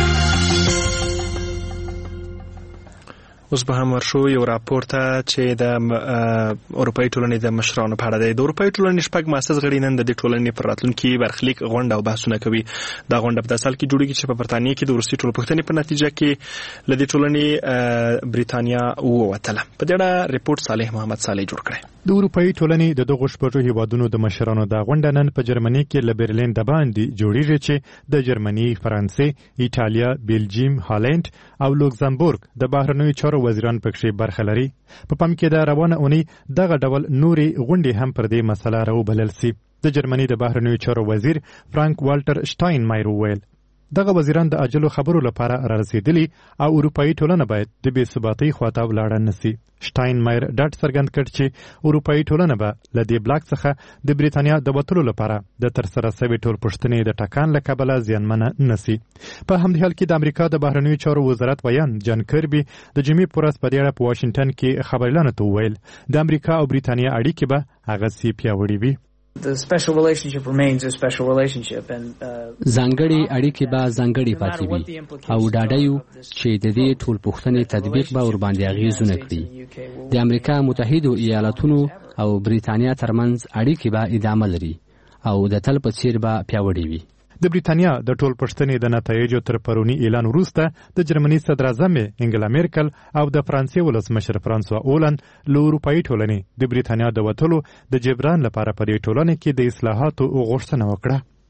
اوس به هم ورشو یو راپور ته چې د اروپایي ټولنې د مشرانو په اړه دی. د اروپایي ټولنې شپږ مؤسس غړي نن د دې ټولنې پر راتلونکي برخلیک غونډه او بحثونه کوي. دا غونډه په داسې حال کې جوړېږي چې په برتانیې کې د وروستۍ ټولپوښتنې په نتیجه کې له دې ټولنې بریتانیا ووتله. په دې اړه ریپورټ صالح محمد صالح جوړ کړی. د اروپایي ټولنې د دغو شپږو هیوادونو د مشرانو د غونډه نن په جرمني کې له برلین د باندې جوړېږي چې د جرمني، فرانسې، ایټالیا، بیلجیم، هالند او لوکزامبورګ د بهرنیو چارو وزیران پکښې برخه لري. په پام کې د روانه اونۍ دغه ډول نورې غونډې هم پر دې مسله راوبلل سي. د جرمني د بهرنیو چارو وزیر فرانک والټر شټاین مایر وویل دغه وزیران د عاجلو خبرو لپاره رارسېدلي او اروپایي ټولنه باید د بې ثباتۍ خواته ولاړه نه سي. شټاین مایر ډاډ څرګند کړ چې اروپایي ټولنه به له دې بلاک څخه د بریتانیا د وتلو لپاره د ترسره سوي ټولپوښتنې د ټکان له کبله زیانمنه نه سي. په همدې حال کې د امریکا د بهرنیو چارو وزارت ویان جان کربي د جمعې په ورځ په دې اړه په واشنګټن کې خبريالانو ته وویل د امریکا او بریتانیا اړیکې به هغسې پیاوړې وي. The special relationship remains a special relationship and ځانګړي اړیکې به ځانګړي پاتې وي او ډاډه یو چې د دې ټولپوښتنې تطبیق به ورباندې اغېزونه کړي. د امریکا متحدو ایالاتونو او بریتانیا ترمنځ اړیکې به ادامه لري او د تل په څیر به پیاوړې وي. د بریتانیا د ټولپوښتنې د نتایجو تر پروني اعلان وروسته د جرمني صدر اعظم انګلا میرکل او د فرانسې ولسمشر فرانسوا اولند له اروپایي ټولنې د بریتانیا د وتلو د جبران لپاره په دې ټولنه کې د اصلاحاتو غوښتنه وکړه.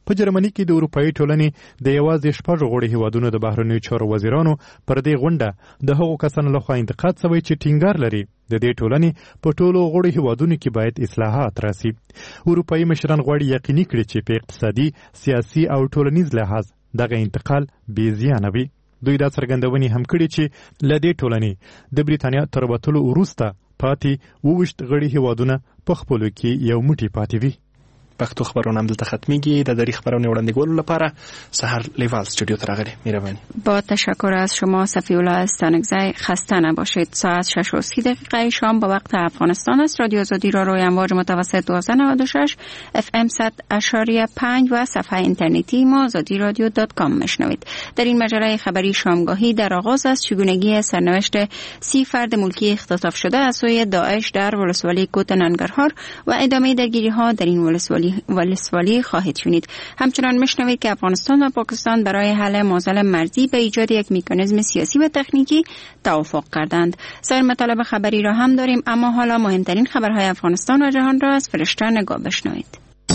په جرمني کې د اروپאי ټولنې د یوازې شپږ غړي هیوادونو د بهرنیو چارو وزیرانو پر دې غونډه د هغو کسانو لخوا انتقاد شوی چې ټینګار لري د دې ټولنې په ټولو غړي هیوادونو کې باید اصلاحات راسي. اروپאי مشران غواړي یقیني کړي چې په اقتصادي، سیاسي او ټولنیز لحاظ دغه انتقال بې زیانه وي. دوی دا څرګندونې هم کړي چې له دې ټولنې د بریتانیا تر وتلو وروسته پاتې اوویشت غړي هیوادونه په خپلو کې یو موټی پاتې وي. پښتو خبرونه هم دلته ختمیږي. د دری خبرونه وړاندې کولو لپاره سحر لیوال استودیو ته راغلی. مهرباني. با تشکر از شما صفی الله استانگزی. خسته نباشید. ساعت شش و سی دقیقه شام به وقت افغانستان است. رادیو آزادی را روی امواج متوسط دویست و نود و شش اف ام صد اشاریه پنج و صفحه اینترنتی ما آزادی رادیو دات کام میشنوید. در این مجله خبری شامگاهی در آغاز از چگونگی سرنوشت سی فرد ملکی اختطاف شده از سوی داعش در ولسوالی کوت ننگرهار و ادامه درگیری ها در این ولسوالی ولسوالی خواهید شنید. همچنان میشنوید که افغانستان و پاکستان برای حل معضل مرزی به ایجاد یک مکانیزم سیاسی و تکنیکی توافق کردند. سایر مطالب خبری را هم داریم، اما حالا مهمترین خبرهای افغانستان و جهان را از فرشته نگاه بشنوید.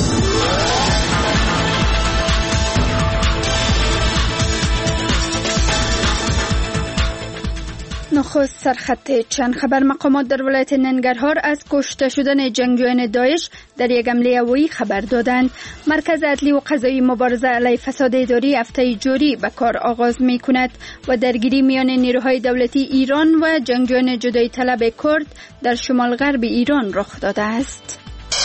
نخست سرخط چند خبر. مقامات در ولایت ننگرهار از کشته شدن جنگجویان داعش در یک حمله هوایی خبر دادند. مرکز عدلی و قضایی مبارزه علیه فساد اداری هفته جاری به کار آغاز می کند و درگیری میان نیروهای دولتی ایران و جنگجویان جدایی طلب کرد در شمال غرب ایران رخ داده است.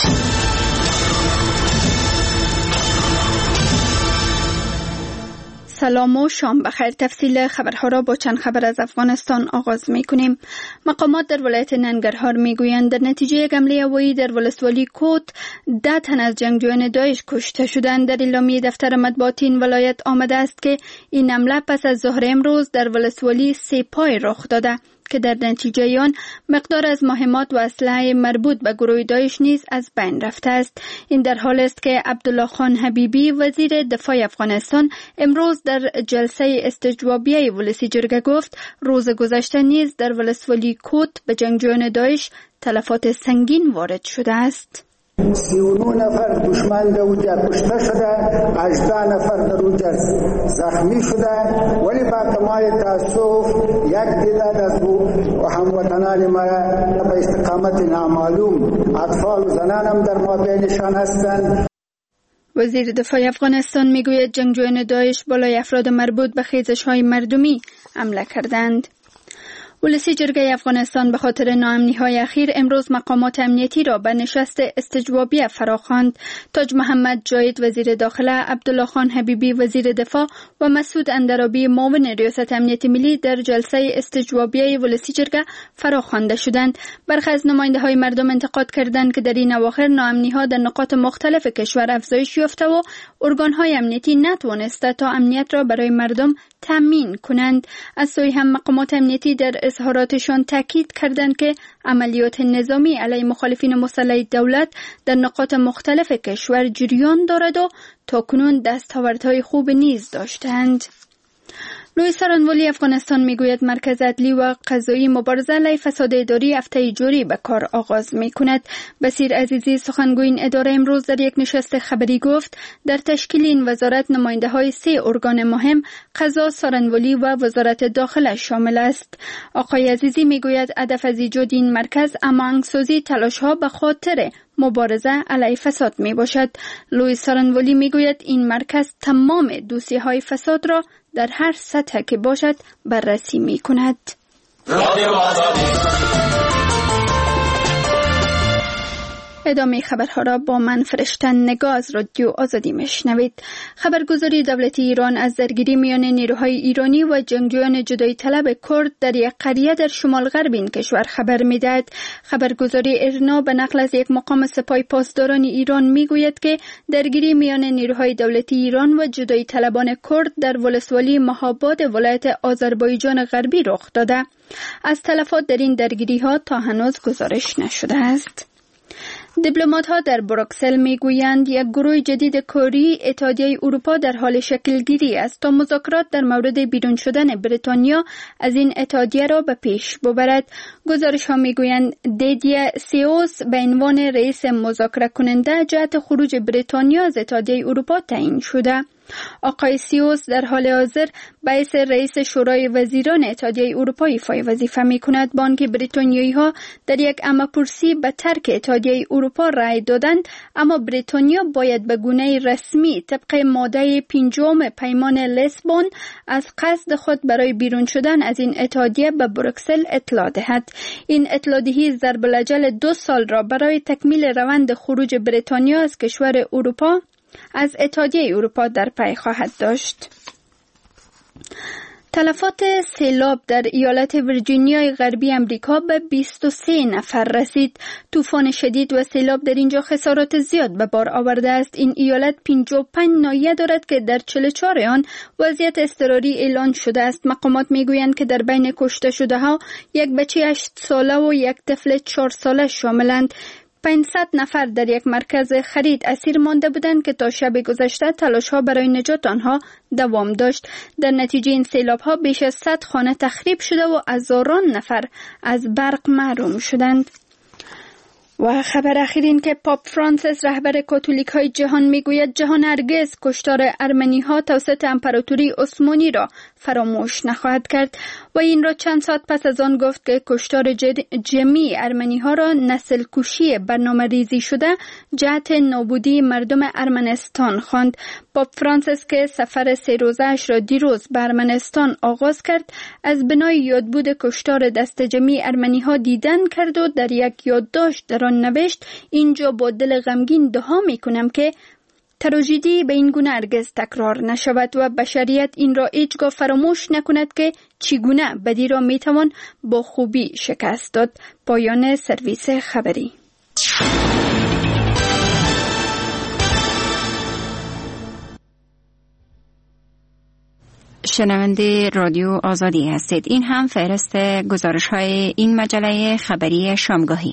سلام و شام بخیر. تفصیل خبرها را با چند خبر از افغانستان آغاز می کنیم. مقامات در ولایت ننگرهار می گویند در نتیجه یک حمله هوایی در ولسوالی کوت ده تن از جنگجویان داعش کشته شدند. در اعلامیه دفتر مطبوعات این ولایت آمده است که این حمله پس از ظهر امروز در ولسوالی سپای رخ داده که در نتیجه آن مقدار از مهمات و اسلحه مربوط به گروه داعش نیز از بین رفته است. این در حال است که عبدالله خان حبیبی وزیر دفاع افغانستان امروز در جلسه استجوابیه ولسی جرگه گفت روز گذشته نیز در ولسوالی کوت به جنگجویان داعش تلفات سنگین وارد شده است. سی و نه نفر دشمن در اونجا کشته شده، هجده نفر در اونجا زخمی شده، ولی با کمال تاسف یک تعداد از هموطنان ما به استقامت نامعلوم اطفال و زنان هم در مابینشان هستند. وزیر دفاع افغانستان میگوید جنگجویان داعش بالای افراد مربوط به خیزش‌های مردمی حمله کردند. ولسی جرگه افغانستان به خاطر ناامنی‌های اخیر امروز مقامات امنیتی را به نشست استجوابی فراخواند. تاج محمد جاید وزیر داخله، عبدالله خان حبیبی وزیر دفاع و مسعود اندرابی معاون ریاست امنیت ملی در جلسه استجوابی ولسی جرگه فراخوانده شدند. برخی از نماینده‌های مردم انتقاد کردند که در این اواخر ناامنی‌ها در نقاط مختلف کشور افزایش یافته و ارگان‌های امنیتی نتوانسته تا امنیت را برای مردم تامین کنند. از سوی هم مقامات امنیتی در اظهاراتشان تاکید کردند که عملیات نظامی علیه مخالفین مسلح دولت در نقاط مختلف کشور جریان دارد و تاکنون دستاوردهای خوب نیز داشتند. لوی سارنوالی افغانستان میگوید مرکز عدلی و قضایی مبارزه علیه فساد اداری هفته جاری به کار آغاز می کند. بصیر عزیزی سخنگوی این اداره امروز در یک نشست خبری گفت در تشکیل این وزارت نماینده های سه ارگان مهم قضا، سارنوالی و وزارت داخله شامل است. آقای عزیزی میگوید هدف از ایجاد این مرکز هماهنگسازی تلاش ها به خاطر مبارزه علیه فساد می باشد. لوی سارنوالی میگوید این مرکز تمام دوسیه های فساد را در هر سطح که باشد بررسی می کند. ادامه خبرها را با من فرشته نگاه از رادیو آزادی میشنوید. خبرگزاری دولتی ایران از درگیری میان نیروهای ایرانی و جنگجویان جدایی طلب کرد در یک قریه در شمال غرب این کشور خبر میدهد. خبرگزاری ارنا به نقل از یک مقام سپاه پاسداران ایران میگوید که درگیری میان نیروهای دولتی ایران و جدایی طلبان کرد در ولسوالی مهاباد ولایت آذربایجان غربی رخ داده. از تلفات در این درگیری ها تا هنوز گزارش نشده است. دیپلمات‌ها در بروکسل میگویند یک گروه جدید کاری اتحادیه اروپا در حال شکلگیری است تا مذاکرات در مورد بیرون شدن بریتانیا از این اتحادیه را به پیش ببرد. گزارش‌ها میگویند دیدیه سیوس به عنوان رئیس مذاکره کننده جهت خروج بریتانیا از اتحادیه اروپا تعیین شده. آقای سیوس در حال حاضر باعث رئیس شورای وزیران اتحادیه اروپا ایفای وظیفه می کند. بانک بریتانیایی ها در یک عمه‌پرسی به ترک اتحادیه اروپا رأی دادند، اما بریتانیا باید به گونه رسمی طبق ماده پنجم پیمان لیسبون از قصد خود برای بیرون شدن از این اتحادیه به بروکسل اطلاع دهد. این اطلاع دهی ضرب الاجل دو سال را برای تکمیل روند خروج بریتانیا از کشور اروپا از اتحادیه اروپا در پی خواهد داشت. تلفات سیلاب در ایالت ویرجینیای غربی امریکا به بیست و سه نفر رسید. طوفان شدید و سیلاب در اینجا خسارات زیاد به بار آورده است. این ایالت پنجاه و پنج ناحیه دارد که در چهل و چهار آن وضعیت اضطراری اعلان شده است. مقامات میگویند که در بین کشته شده ها یک بچه هشت ساله و یک طفل چهار ساله شاملند. پانصد نفر در یک مرکز خرید اسیر مانده بودند که تا شب گذشته تلاش‌ها برای نجات آنها دوام داشت. در نتیجه این سیلاب‌ها بیش از صد خانه تخریب شده و هزاران نفر از برق محروم شدند. و خبر اخیر این که پاپ فرانسیس رهبر کاتولیک های جهان میگوید جهان هرگز کشتار ارمنی ها توسط امپراتوری عثمانی را فراموش نخواهد کرد و این را چند ساعت پس از آن گفت که کشتار جمعی ارمنی ها را نسل کشی برنامه ریزی شده جهت نابودی مردم ارمنستان خواند. پاپ فرانسیس که سفر سه روزه‌اش را دیروز به ارمنستان آغاز کرد، از بنای یادبود کشتار دست جمعی ارمنی ها دیدن کرد و در یک یادداشت در آن نوشت: اینجا با دل غمگین دعا میکنم که تراژدی به این گونه هرگز تکرار نشود و بشریت این را هیچگاه فراموش نکند که چگونه بدی را میتوان با خوبی شکست داد. پایان سرویس خبری. شنونده رادیو آزادی هستید. این هم فهرست گزارش های این مجله خبری شامگاهی.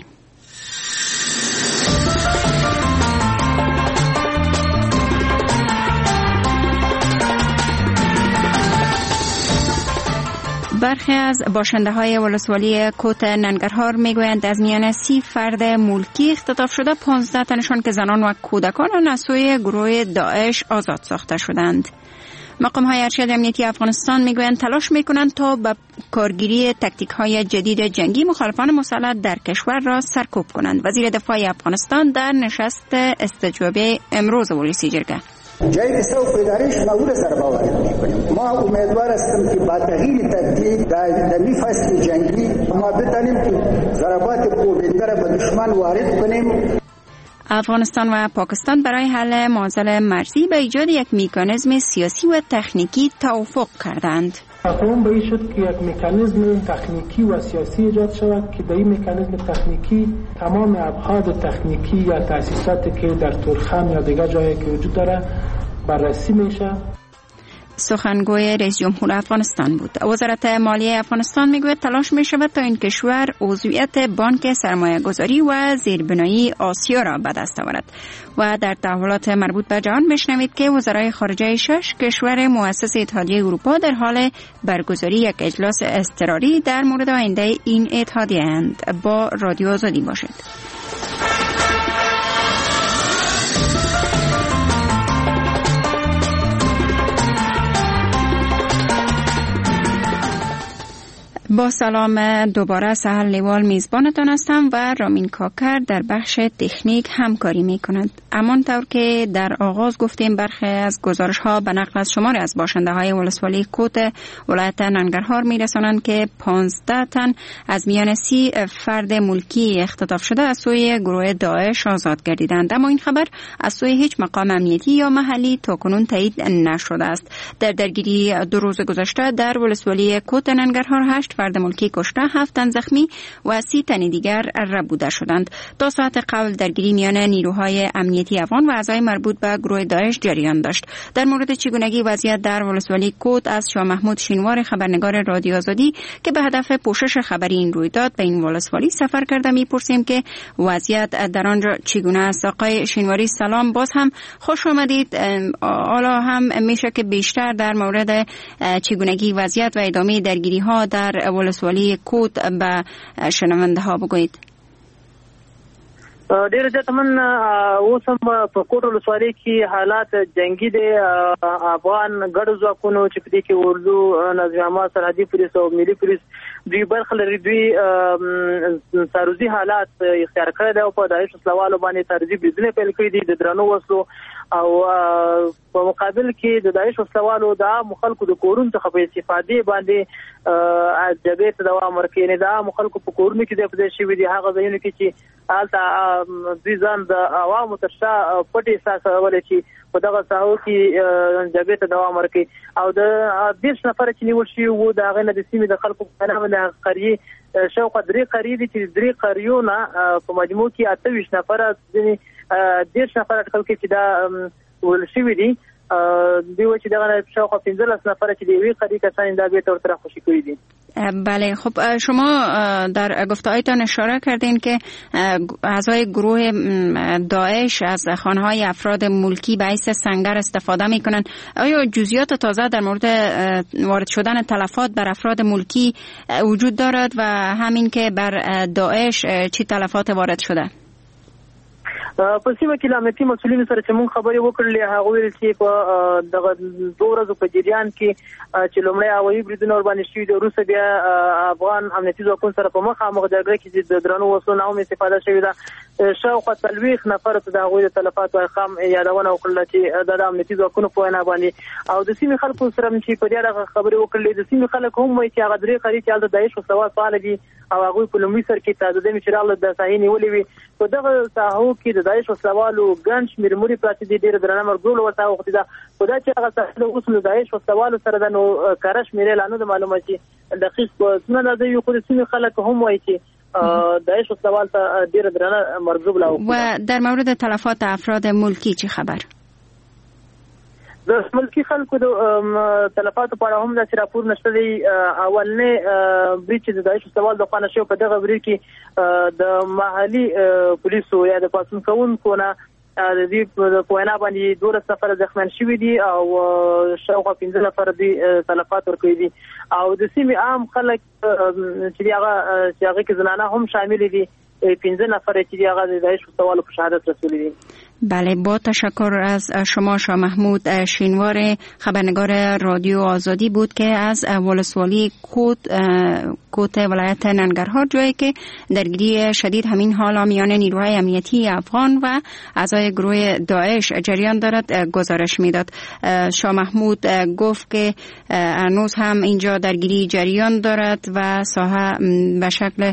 برخی از باشنده های ولسوالی کوت ننگرهار میگویند از میان سی فرد ملکی اختطاف شده پانزده تنشان که زنان و کودکان از سوی گروه داعش آزاد ساخته شدند. مقام های ارشد امنیتی افغانستان میگویند تلاش میکنند تا به کارگیری تکتیک های جدید جنگی مخالفان مسلح در کشور را سرکوب کنند. وزیر دفاع افغانستان در نشست استجوابی امروز ولسی جرگه جای قصه و پیدایش مورد سر باور میکنیم. ما امیدوار هستیم که با تغییر تکتیک در نمی فصل جنگی ما بتانیم که ضربات کوبنده را به دشمن وارد کنیم. افغانستان و پاکستان برای حل معضل مرزی به ایجاد یک مکانیزم سیاسی و تکنیکی توافق کردند. تفاهم به این شد که یک مکانیزم تکنیکی و سیاسی ایجاد شود که در این مکانیزم تکنیکی تمام ابعاد تکنیکی یا تأسیساتی که در تورخم یا دیگر جایی که وجود داره بررسی میشه. سخنگوی رئیس جمهور افغانستان بود. وزارت مالیه افغانستان میگوید تلاش می شود تا این کشور عضویت بانک سرمایه گذاری و زیربنایی آسیا را به دست آورد. و در تحولات مربوط به جهان میشنوید که وزرای خارجه شش کشور مؤسس اتحادیه اروپا در حال برگزاری یک اجلاس اضطراری در مورد آینده این اتحادیه اند. با رادیو آزادی باشید. با سلام دوباره سهل لیوال میزبانتان هستم و رامین کاکر در بخش تکنیک همکاری می کند. همانطور که در آغاز گفتیم برخی از گزارش ها به نقل از شماری از باشنده های ولسوالی کوت ولایت ننگرهار می رسانند که پانزده تن از میان سی فرد ملکی اختطاف شده از سوی گروه داعش آزاد گردیدند، اما این خبر از سوی هیچ مقام امنیتی یا محلی تاکنون تایید نشده است. در درگیری دو روز گذشته در ولسوالی کوت ننگرهار هشت فرد ملکی کشته، هفت تن زخمی و سی تن دیگر ربوده شدند. تا ساعت قبل درگیری میان نیروهای امنیتی افغان و اعضای مربوط به گروه داعش جریان داشت. در مورد چگونگی وضعیت در ولسوالی کوت از شاه محمود شینوار خبرنگار رادیو آزادی که به هدف پوشش خبری این رویداد به این ولسوالی سفر کرده میپرسیم که وضعیت در آنجا چگونه است. آقای شینواری سلام، باز هم خوش آمدید. حالا هم میشه که بیشتر در مورد چگونگی وضعیت و ادامه درگیری ها در ولسوالی کوت به شنونده ها بگویید. ډیر زیات من اوس هم په کوټ ولسوالۍ کې حالات جنگي دي. افغان ګډ ځواکونو چې په دې کې اردو، نظامه، سرحدي پولیس او ملي پولیس دوی برخه لري، دوی تعرضي حالات اختیار کړی دی او په داعش وسلوالو باندې تعرضي بریدونه پیل کړي دي د درنو وسلو، او په مقابل کې د داعش وسلوالو د عام خلکو د کورونو څخه په استفادې باندې جګړې ته دوام ورکوي. نه د عام خلکو په کورونو کې د پدې شوي دي هغه ځایونه کې چې هلته دوی ځان د عوامو تر شا پټ احساسولی چې په دغه ساحو کې جګړې ته دوام ورکوي. او د دېرش نفره چې نیول شوي وو د هغې نه د سیمې د خلکو په نامه د قریې شاوخوا درې قریې دي چې درې قریو نه په مجموع کې اته ویشت نفره ځینې دېرش نفره اټکل کوي چې دا ویل شوي دي. دوی وایي چې دغه شاوخوا پنځلس نفره چې د یوې قریې کسان دا بېرته ورته راخوشي کړي دي. بله، خب شما در گفتهایتان اشاره کردین که اعضای گروه داعش از خانه‌های افراد ملکی به حیث سنگر استفاده می‌کنند. آیا جزئیات تازه در مورد وارد شدن تلفات بر افراد ملکی وجود دارد و همین که بر داعش چی تلفات وارد شده؟ په سیمه کې امنیتي مسؤلینو سره چې مونږ خبرې وکړلې هغه ویل چې په دغه دوه ورځو په جریان کې چې لومړی هوایي بریدونه ورباندې شوي دي، وروسته بیا افغان امنیتي ځواکونو سره په مخامخ جګړه کې د درنو وسلو نه هم استفاده شوې ده. شاوخوا څلوېښت نفرو ته د هغوی د تلفاتو ارقام یادونه وکړله چې دا د امنیتي ځواکونو په وینا باندې. او د سیمې خلکو سره چې په دې اړه خبرې وکړلې، د سیمې خلک هم وایي چې هغه درې قریې چې هلته داعش وسلوال فعاله دي او هغوی په لومړي سر کې تعدادي چې راغله د ساحې نیولې وي. په دغه ساحو کې د داعش وسلوالو ګڼ شمېر مړي پراته دي، ډېره درنه مرګونه ورته اوښتې ده. خو دا چې هغه ساحه اوس له داعش وسلوالو سره ده، نو کره شمېرې لا نه ده معلومه چې دقیق څومره ده. دوی خو د سیمې خلک هم وایي چې داعش وسلوال ته ډېره درنه مرګونه اوښتې. و در مورد تلفات افراد ملکی چی خبر؟ د ملکی خلکو د تلفاتو په اړه هم داسې راپور نشته دی. اولنی برید چې د داعش وسلوال د خوا نه شوی، په دغه برید کې د محلي پولیسو یا د پاڅون کوونکو نه د دوی په وینا باندې دولس نفره زخمیان شوي دي او شاوخوا پنځه نفره دوی تلفات ورکړي دي. او د سیمې عام خلک چې هغه چې هغې کې زنانه هم شاملې دي، پنځه نفره چې هغه د داعش وسلوالو په شهادت رسولي دي. بله، با تشکر از شما. شاه محمود شینوار خبرنگار رادیو آزادی بود که از ولسوالی کوت کوت ولایت ننگرهار، جایی که درگیری شدید همین حالا میان نیروهای امنیتی افغان و اعضای گروه داعش جریان دارد گزارش میداد. شاه محمود گفت که هنوز هم اینجا درگیری جریان دارد و ساحه به شکل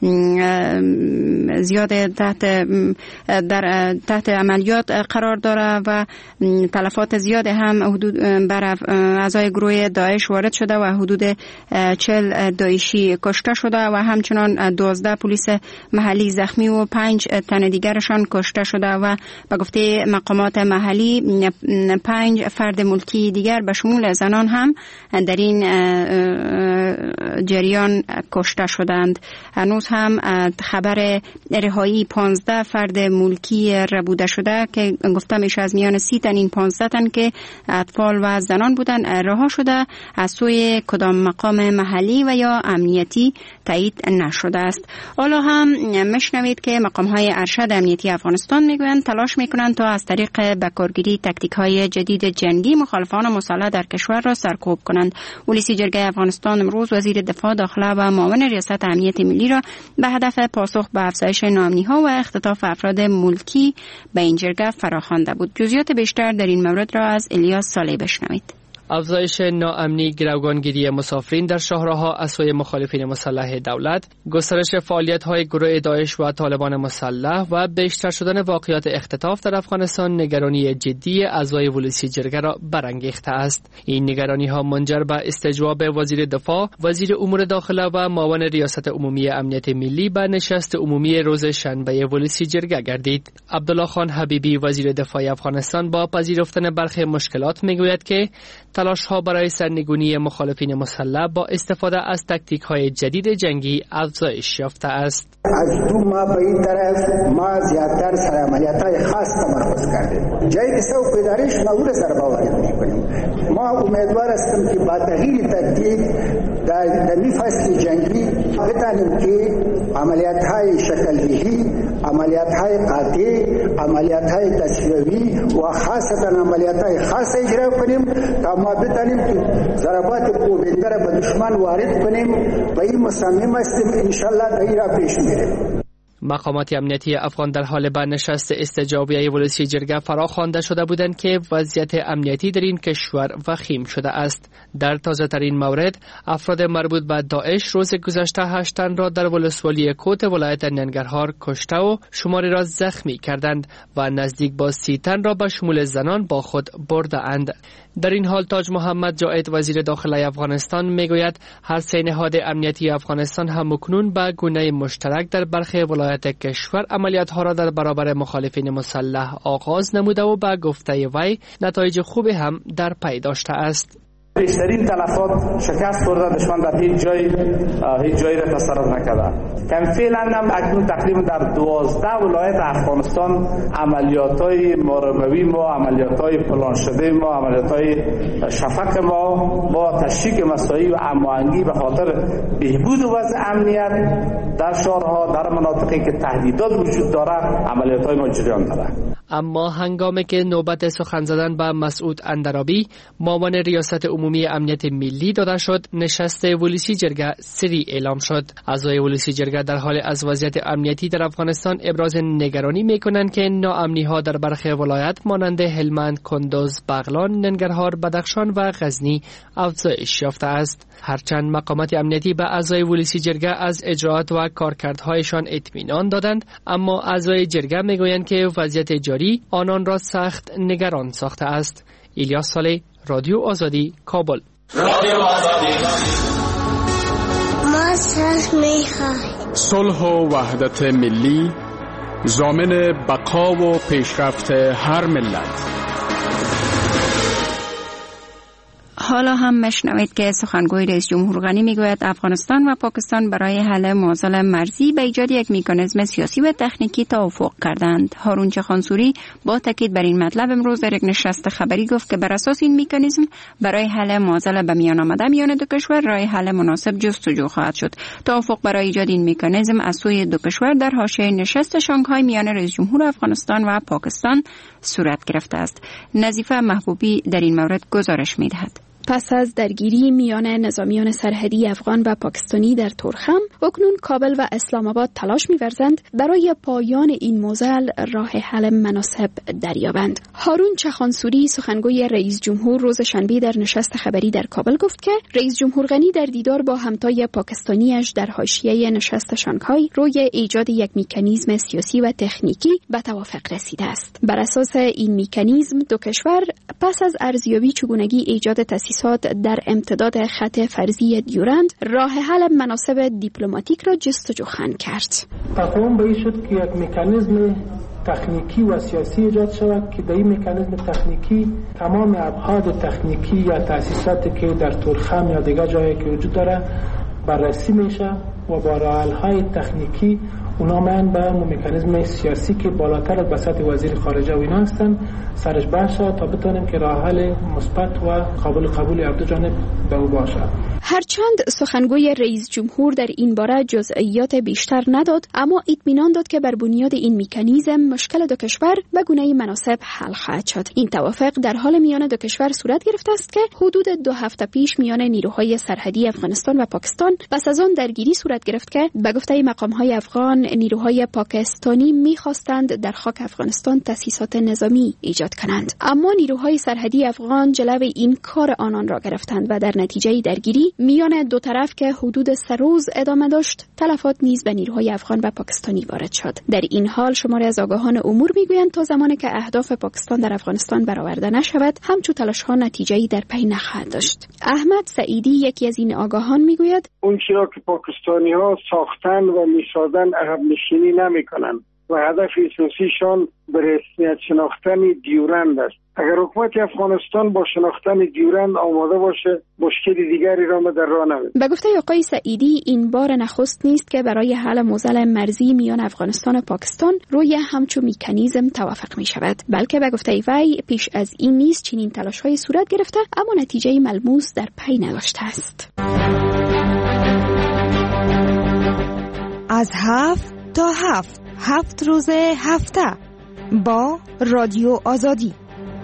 زیاد تحت در تحت عملیات قرار داره و تلفات زیاد هم حدود بر اعضای گروه داعش وارد شده و حدود چهل داعشی کشته شده و همچنان دوازده پلیس محلی زخمی و پنج تن دیگرشان کشته شده و به گفته مقامات محلی پنج فرد ملکی دیگر به شمول زنان هم در این جریان کشته شدند. هنوز هم خبر رهایی پانزده فرد ملکی ربوده شده که گفته میشه از میان سی تن این پانزده تن که اطفال و زنان بودن رها شده از سوی کدام مقام محلی و یا امنیتی تایید نشده است. حالا هم مشنوید که مقام های ارشد امنیتی افغانستان میگویند تلاش میکنند تا از طریق بکارگیری تکتیک های جدید جنگی مخالفان مسلح در کشور را سرکوب کنند. ولسی جرگه افغانستان امروز وزیر دفاع داخله و معاون ریاست امنیت ملی را به هدف پاسخ به افزایش ناامنی ها و اختطاف افراد ملکی به این جرگه فراخوانده بود. جزئیات بیشتر در این مورد را از الیاس صالح بشنوید. افزایش ناامنی، گروگانگیری مسافرین در شاهراه‌ها از سوی مخالفین مسلح دولت، گسترش فعالیت‌های گروه داعش و طالبان مسلح و بیشتر شدن واقعات اختطاف در افغانستان نگرانی جدی اعضای ولسی جرگه را برانگیخته است. این نگرانی‌ها منجر به استجواب وزیر دفاع، وزیر امور داخله و معاون ریاست عمومی امنیت ملی به نشست عمومی روز شنبه ولسی جرگه گردید. عبدالله خان حبیبی وزیر دفاع افغانستان با پذیرفتن برخی مشکلات میگوید که تلاش‌ها برای سرنگونی مخالفین مسلح با استفاده از تاکتیک‌های جدید جنگی افزایش یافته است. از دو ماه به این طرف ما زیادتر سر عملیات‌های خاص تمرکز کردیم. جایی که سو پیدارش ما او را ضربه وارد می‌کنیم. ما امیدوار هستیم که با تغییر تاکتیک در در فصل جنگی بتانیم که عملیات‌های شکل‌دهی، عملیات‌های قاطع، عملیات‌های تصفیوی و خاصتا عملیات‌های خاص اجرا کنیم تا ما بتانیم که ضربات کوبنده را به دشمن وارد کنیم و این مصمم هستیم انشالله در این را پیش میریم. مقامات امنیتی افغان در حال به نشست استجابیه ولسی جرگه فرا خوانده شده بودند که وضعیت امنیتی در این کشور وخیم شده است. در تازه ترین مورد افراد مربوط به داعش روز گذشته هشت تن را در ولسوالی کوت ولایت ننگرهار کشته و شماری را زخمی کردند و نزدیک با سی تن را به شمول زنان با خود برده اند. در این حال تاج محمد جاید وزیر داخله افغانستان میگوید هر سه نهاد امنیتی افغانستان همکنون به گونه مشترک در برخی ولایت کشور عملیات‌ها را در برابر مخالفین مسلح آغاز نموده و به گفته وی نتایج خوبی هم در پی داشته است. بیشترین تلفات شکست خورده دشمن در هیچ جای هیچ جایی را تصرف نکرده. کم فعلا هم اکنون تقریبا در دوازده ولایت افغانستان عملیات‌های مرموی ما، عملیات‌های پلان شده ما، عملیات‌های شفق ما با تشویق مساعی و هماهنگی به خاطر بهبود وضع امنیت در شهرها در مناطقی که تهدیدات وجود دارد عملیات‌های ما جریان دارد. اما هنگامی که نوبت سخن زدن به مسعود اندرابی معاون ریاست عمومی امنیت ملی داده شد، نشست ولسی جرگه سری اعلام شد. اعضای ولسی جرگه در حال از وضعیت امنیتی در افغانستان ابراز نگرانی می‌کنند که ناامنی‌ها در برخی ولایات مانند هلمند، کندوز، بغلان، ننگرهار، بدخشان و غزنی افزایش یافته است. هرچند مقامات امنیتی به اعضای ولسی جرگه از اجراءات و کارکردهایشان اطمینان دادند، اما اعضای جرگه میگویند که وضعیت جاری آنان را سخت نگران ساخته است. الیاس صالح، رادیو آزادی، کابل. رادیو آزادی. ما صلح می‌خواهیم. صلح و وحدت ملی ضامن بقا و پیشرفت هر ملت. حالا هم مشنوید که سخنگوی رئیس جمهور غنی میگوید افغانستان و پاکستان برای حل معضل مرزی به ایجاد یک مکانیزم سیاسی و تکنیکی توافق کردند. هارون چخانسوری با تاکید بر این مطلب امروز در یک نشست خبری گفت که بر اساس این مکانیزم برای حل معضل به میان آمده میان دو کشور راه حل مناسب جستجو خواهد شد. توافق برای ایجاد این مکانیزم از سوی دو کشور در حاشیه نشست شانگهای میان رئیس جمهور افغانستان و پاکستان صورت گرفته است. نظیفه محبوبی در این مورد گزارش می‌دهد. پس از درگیری میان نظامیان سرحدی افغان و پاکستانی در تورخم، اکنون کابل و اسلام آباد تلاش می‌ورزند برای پایان این معضل راه حل مناسب دریابند. هارون چخانسوری سخنگوی رئیس جمهور روز شنبه در نشست خبری در کابل گفت که رئیس جمهور غنی در دیدار با همتای پاکستانیش در حاشیه نشست شانگهای روی ایجاد یک مکانیزم سیاسی و تکنیکی به توافق رسیده است. بر اساس این مکانیزم دو کشور پس از ارزیابی چگونگی ایجاد تأسیسات در امتداد خط فرضی دیورند راه حل مناسب دیپلماتیک را جستجو خواهند کرد. تفاهم به این شد که یک مکانیزم تکنیکی و سیاسی ایجاد شود که در این مکانیزم تکنیکی تمام ابعاد تکنیکی یا تأسیساتی که در تورخم یا دیگر جایی که وجود داره بررسی میشه و با راه‌حل‌های تکنیکی اونا من به مکانیزم سیاسی که بالاتر از بساط وزیر خارجه و اینا هستن سرش باشه تا بتونیم که راه حل مثبت و قابل قبول هر دو جانب به او باشه. هرچند سخنگوی رئیس جمهور در این باره جزئیات بیشتر نداد، اما اطمینان داد که بر بنیاد این مکانیزم مشکل دو کشور به گونه مناسب حل خواهد شد. این توافق در حال میان دو کشور صورت گرفته است که حدود دو هفته پیش میان نیروهای سرحدی افغانستان و پاکستان پس از آن درگیری صورت گرفت که به گفته مقام‌های افغان چون نیروهای پاکستانی می‌خواستند در خاک افغانستان تأسیسات نظامی ایجاد کنند، اما نیروهای سرحدی افغان جلوی این کار آنان را گرفتند و در نتیجه درگیری میان دو طرف که حدود سه روز ادامه داشت، تلفات نیز به نیروهای افغان و پاکستانی وارد شد. در این حال شماری از آگاهان امور میگویند تا زمانی که اهداف پاکستان در افغانستان برآورده نشود، همچون تلاش‌ها نتیجه‌ای در پی نخواهد داشت. احمد سعیدی یکی از این آگاهان میگوید اون چیزی که پاکستانی‌ها ساختن و میسازن عقب نشینی نمی‌کنند و هدف اساسیشان به رسمیت شناختن دیورند است. اگر حکومت افغانستان با شناختن دیورند آماده باشه، مشکل دیگری را در راه نمیاد. به گفته آقای سعیدی این بار نخست نیست که برای حل معضل مرزی میان افغانستان و پاکستان روی همچون مکانیزم توافق می شود، بلکه به گفته وی پیش از این نیز چنین تلاش‌های صورت گرفته اما نتیجه ملموس در پی نداشته است. از هفت تا هفت هفت روز هفته با رادیو آزادی.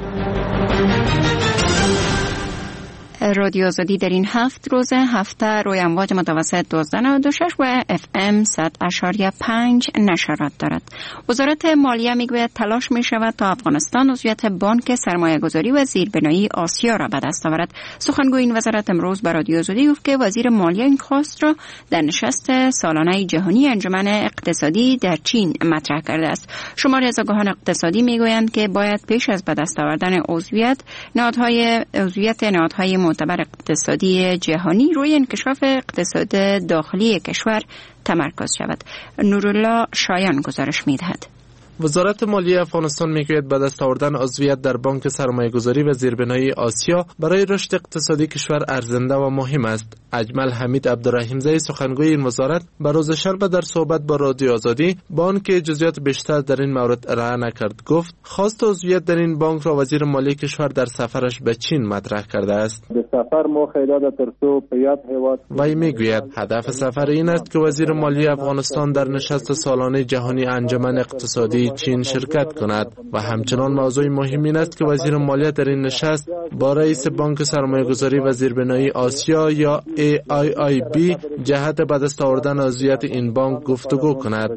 رادیو آزادی در این هفت روز هفته روی امواج متوسط دوازده نود و شش و اف ام صد اشاریه پنج نشرات دارد. وزارت مالیه میگوید تلاش می شود تا افغانستان عضویت بانک سرمایه گذاری و زیربنایی آسیا را به دست آورد. سخنگوی این وزارت امروز به رادیو آزادی گفت که وزیر مالیه این خواست را در نشست سالانه جهانی انجمن اقتصادی در چین مطرح کرده است. شماری از آگاهان اقتصادی میگویند که باید پیش از به دست آوردن عضویت نهادهای عضویت نهادهای معتبر اقتصادی جهانی روی انکشاف اقتصاد داخلی کشور تمرکز شود. نورالله شایان گزارش می‌دهد. وزارت مالیه افغانستان میگوید به دست آوردن عضویت در بانک سرمایه‌گذاری و زیربنایی آسیا برای رشد اقتصادی کشور ارزنده و مهم است. اجمل حمید عبدالرحیمزی سخنگوی این وزارت به روز شنبه در صحبت با رادیو آزادی بانک جزئیات بیشتر در این مورد ارائه نکرد. گفت خواست عضویت در این بانک را وزیر مالیه کشور در سفرش به چین مطرح کرده است. به سفر ما خیلی در ترسو پیاد هیواد وی میگوید هدف سفر این است که وزیر مالیه افغانستان در نشست سالانه جهانی انجمن اقتصادی چین شرکت کند و همچنان موضوع مهم این است که وزیر مالیه در این نشست با رئیس بانک سرمایه‌گذاری و زیربنایی آسیا یا ای آی آی بی جهت به دست آوردن عضویت این بانک گفتگو کند.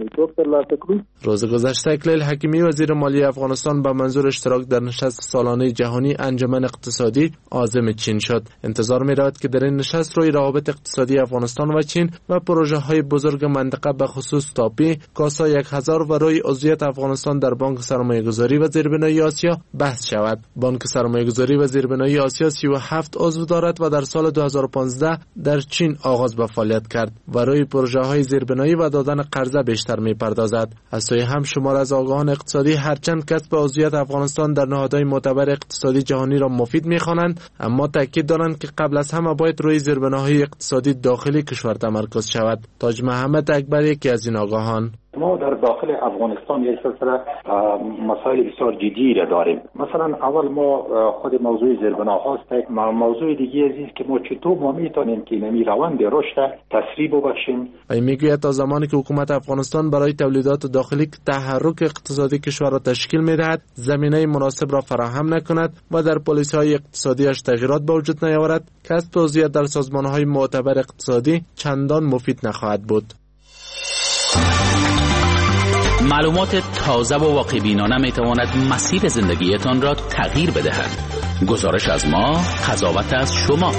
روز گذشته اکلیل حکیمی وزیر مالیه افغانستان به منظور اشتراک در نشست سالانه جهانی انجمن اقتصادی عازم چین شد. انتظار می رود که در این نشست روی روابط اقتصادی افغانستان و چین و پروژه های بزرگ منطقه به خصوص تاپی، کاسا یک هزار و روی عضویت افغانستان در بانک سرمایه‌گذاری و زیربنایی آسیا بحث شود. بانک سرمایه‌گذاری و زیربنایی آسیا سی و هفت عضو دارد و در سال دو هزار و پانزده در چین آغاز به فعالیت کرد و روی پروژه‌های زیربنایی و دادن قرضه بیشتر می‌پردازد. از سوی هم شمار از آگاهان اقتصادی هرچند کسب عضویت افغانستان در نهادهای معتبر اقتصادی جهانی را مفید می‌خوانند، اما تاکید دارند که قبل از همه باید روی زیربناهای اقتصادی داخلی کشور تمرکز شود. تاج محمد اکبر یکی از این آگاهان: ما در داخل افغانستان یک سلسله مسائل بسیار جدی را داریم. مثلا اول ما خود موضوع زیربناها است. موضوع دیگه است که ما چطور ما میتونیم که نمی روند رشد تسریع ببخشیم. و میگوید تا زمانی که حکومت افغانستان برای تولیدات داخلی تحرک اقتصادی کشور را تشکیل میدهد، زمینه مناسب را فراهم نکند و در پالیسی‌های اقتصادیش تغییرات به وجود نیاورد، کسب عضویت در سازمان‌های معتبر اقتصادی چندان مفید نخواهد بود. معلومات تازه و واقع بینانه می تواند مسیر زندگیتان را تغییر بدهد. گزارش از ما، قضاوت از شما.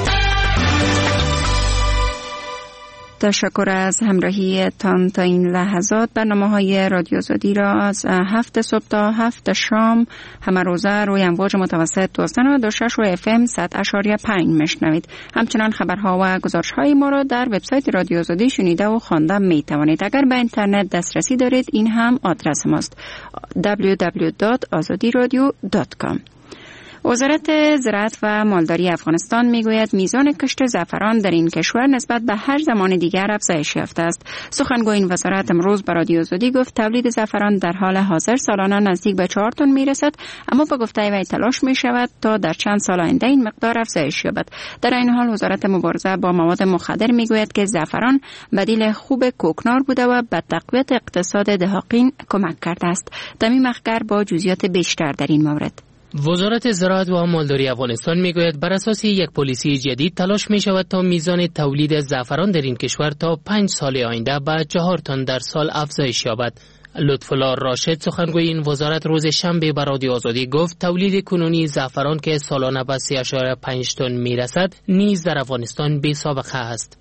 تشکر از همراهی تان تا این لحظات. برنامه‌های رادیو آزادی را از هفت صبح تا هفت شام همه روزه روی امواج متوسط دوازده نود و شش و اف ام صد اشاریه پنج میشنوید. همچنان خبرها و گزارش‌های ما را در وبسایت رادیو آزادی شنیده و خوانده میتوانید. اگر به اینترنت دسترسی دارید این هم آدرس ماست: دبلیو دبلیو دبلیو دات آزادی رادیو دات کام. وزارت زراعت و مالداری افغانستان میگوید میزان کشت زعفران در این کشور نسبت به هر زمان دیگر افزایش یافته است. سخنگوی این وزارت امروز به رادیو آزادی گفت تولید زعفران در حال حاضر سالانه نزدیک به چهار تن میرسد، اما با گفته وی تلاش می شود تا در چند سال آینده این مقدار افزایش یابد. در این حال وزارت مبارزه با مواد مخدر میگوید که زعفران بدیل خوب کوکنار بوده و به تقویت اقتصاد دهقین کمک کرده است. تمیم اخگر با جزئیات بیشتر در این مورد. وزارت زراعت و مالداری افغانستان میگوید بر اساس یک پالیسی جدید تلاش می شود تا میزان تولید زعفران در این کشور تا پنج سال آینده به چهار تن در سال افزایش یابد. لطفالله راشد سخنگوی این وزارت روز شنبه به رادیو آزادی گفت تولید کنونی زعفران که سالانه به سه ممیز پنج تن میرسد نیز در افغانستان بی سابقه است.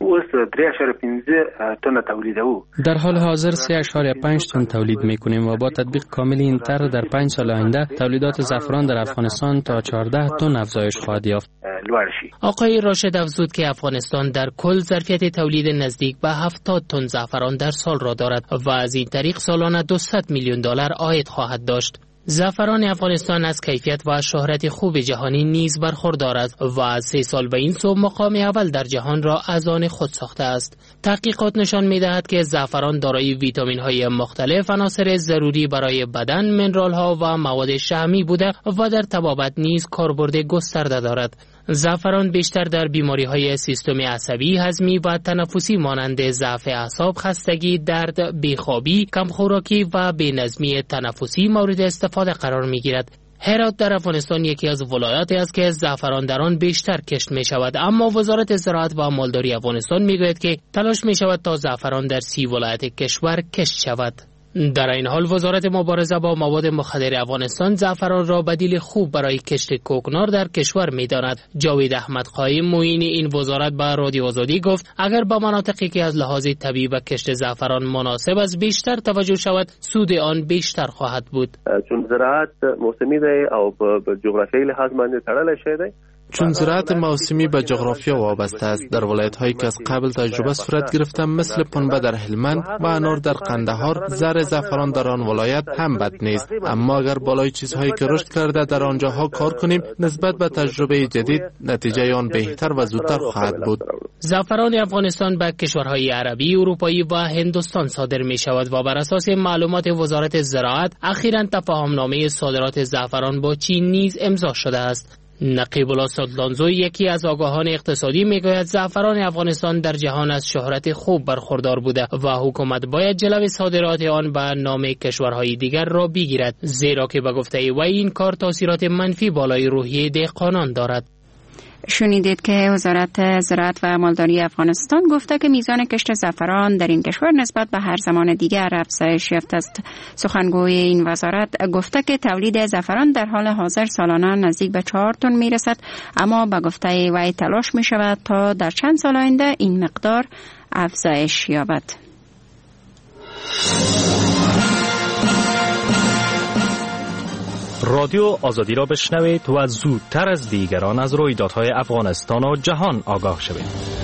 در حال حاضر سه ممیز پنج تن تولید میکنیم و با تطبیق کامل این طرح در پنج سال آینده تولیدات زعفران در افغانستان تا چهارده تن افزایش خواهد یافت. آقای راشد افزود که افغانستان در کل ظرفیت تولید نزدیک به هفتاد تن زعفران در سال را دارد و از این طریق سالانه دویست میلیون دلار عاید خواهد داشت. زعفران افغانستان از کیفیت و شهرت خوب جهانی نیز برخوردار است و از سه سال به این سو مقام اول در جهان را از آن خود ساخته است. تحقیقات نشان می‌دهد که زعفران دارای ویتامین‌های مختلف، عناصر ضروری برای بدن، منرال‌ها و مواد شحمی بوده و در طبابت نیز کاربرد گسترده دارد. زعفران بیشتر در بیماری‌های سیستم عصبی، هضمی و تنفسی مانند ضعف اعصاب، خستگی، درد، بیخوابی، کمخوراکی و بی‌نظمی تنفسی مورد استفاده قرار می‌گیرد. هرات در افغانستان یکی از ولایاتی است که زعفران در آن بیشتر کشت می شود، اما وزارت زراعت و مالداری افغانستان می گوید که تلاش می شود تا زعفران در سی ولایت کشور کشت شود. در این حال وزارت مبارزه با مواد مخدر افغانستان زعفران را بدیل خوب برای کشت کوکنار در کشور می‌داند. جاوید احمد قایم معین این وزارت به رادیو آزادی گفت اگر به مناطقی که از لحاظ طبیعی و کشت زعفران مناسب است بیشتر توجه شود سود آن بیشتر خواهد بود. چون زراعت موسمی ده او به جغرافیایی لحاظ باندې تړلی شی دی. چون زراعت موسمی به جغرافیا وابسته است، در ولایت‌هایی که از قبل تجربه صورت گرفته مثل پنبه در هلمند و انار در قندهار، زر زعفران در آن ولایت هم بد نیست، اما اگر بالای چیزهایی که رشد کرده در آنجاها کار کنیم نسبت به تجربه جدید نتیجه آن بهتر و زودتر خواهد بود. زعفران افغانستان به کشورهای عربی، اروپایی و هندوستان صادر می شود و بر اساس معلومات وزارت زراعت اخیراً تفاهمنامه صادرات زعفران با چین نیز امضا شده است. نقیب الله سادلانزوی یکی از آگاهان اقتصادی میگوید زعفران افغانستان در جهان از شهرت خوب برخوردار بوده و حکومت باید جلوی صادرات آن به نام کشورهای دیگر را بگیرد، زیرا که به گفته وی این کار تاثیرات منفی بالای روحیه دهقانان دارد. شنیدید که وزارت زراعت و مالداری افغانستان گفته که میزان کشت زعفران در این کشور نسبت به هر زمان دیگر افزایش یافته است. سخنگوی این وزارت گفته که تولید زعفران در حال حاضر سالانه نزدیک به چهار تن میرسد، اما به گفته وی تلاش می شود تا در چند سال آینده این مقدار افزایش یابد. رادیو آزادی را بشنوید و زودتر از دیگران از رویدادهای افغانستان و جهان آگاه شوید.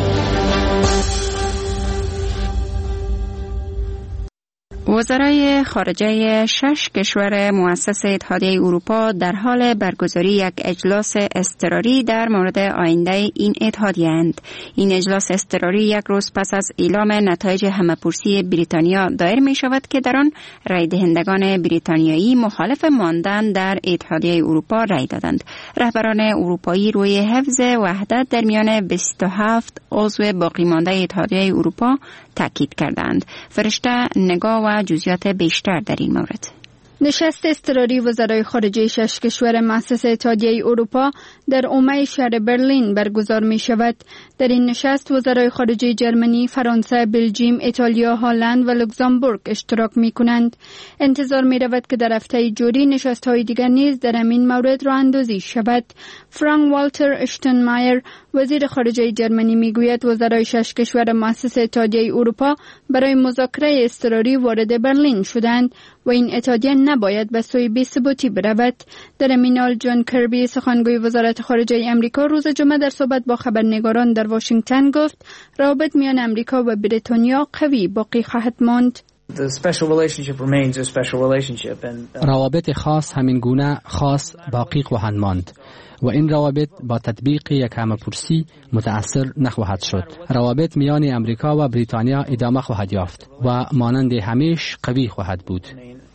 وزرای خارجه شش کشور مؤسس اتحادیه اروپا در حال برگزاری یک اجلاس اضطراری در مورد آینده این اتحادیه اند. این اجلاس اضطراری یک روز پس از اعلام نتایج همه‌پرسی بریتانیا دایر می شود که در آن رای دهندگان بریتانیایی مخالف ماندن در اتحادیه اروپا رای دادند. رهبران اروپایی روی حفظ وحدت در میان بیست و هفت عضو باقی مانده اتحادیه اروپا تاکید کردند. فرشته نگاه و جزئیات بیشتر در این مورد. نشست اضطراری وزرای خارجه شش کشور مؤسس اتحادیه اروپا در عمه شهر برلین برگزار می شود. در این نشست وزرای خارجه جرمنی، فرانسه، بلژیم، ایتالیا، هلند و لوکزامبورگ اشتراک می کنند. انتظار می رود که در هفته جوری نشست های دیگر نیز در همین مورد راه اندازی شود. فرانک والتر اشتنمایر وزیر خارجه جرمنی می گوید وزرای شش کشور مؤسس اتحادیه اروپا برای مذاکره اضطراری وارد برلین شدند و این اتحادیه نباید به سوی بی‌ثباتی برود. در همین حال جان کربی سخنگوی وزارت خارجه امریکا روز جمعه در صحبت با خبرنگاران در واشنگتن گفت روابط میان امریکا و بریتانیا قوی باقی خواهد ماند. روابط خاص همین گونه خاص باقی خواهند ماند و این روابط با تطبیق یک همه‌پرسی متأثر نخواهد شد. روابط میان امریکا و بریتانیا ادامه خواهد یافت و مانند همیشه قوی خواهد بود.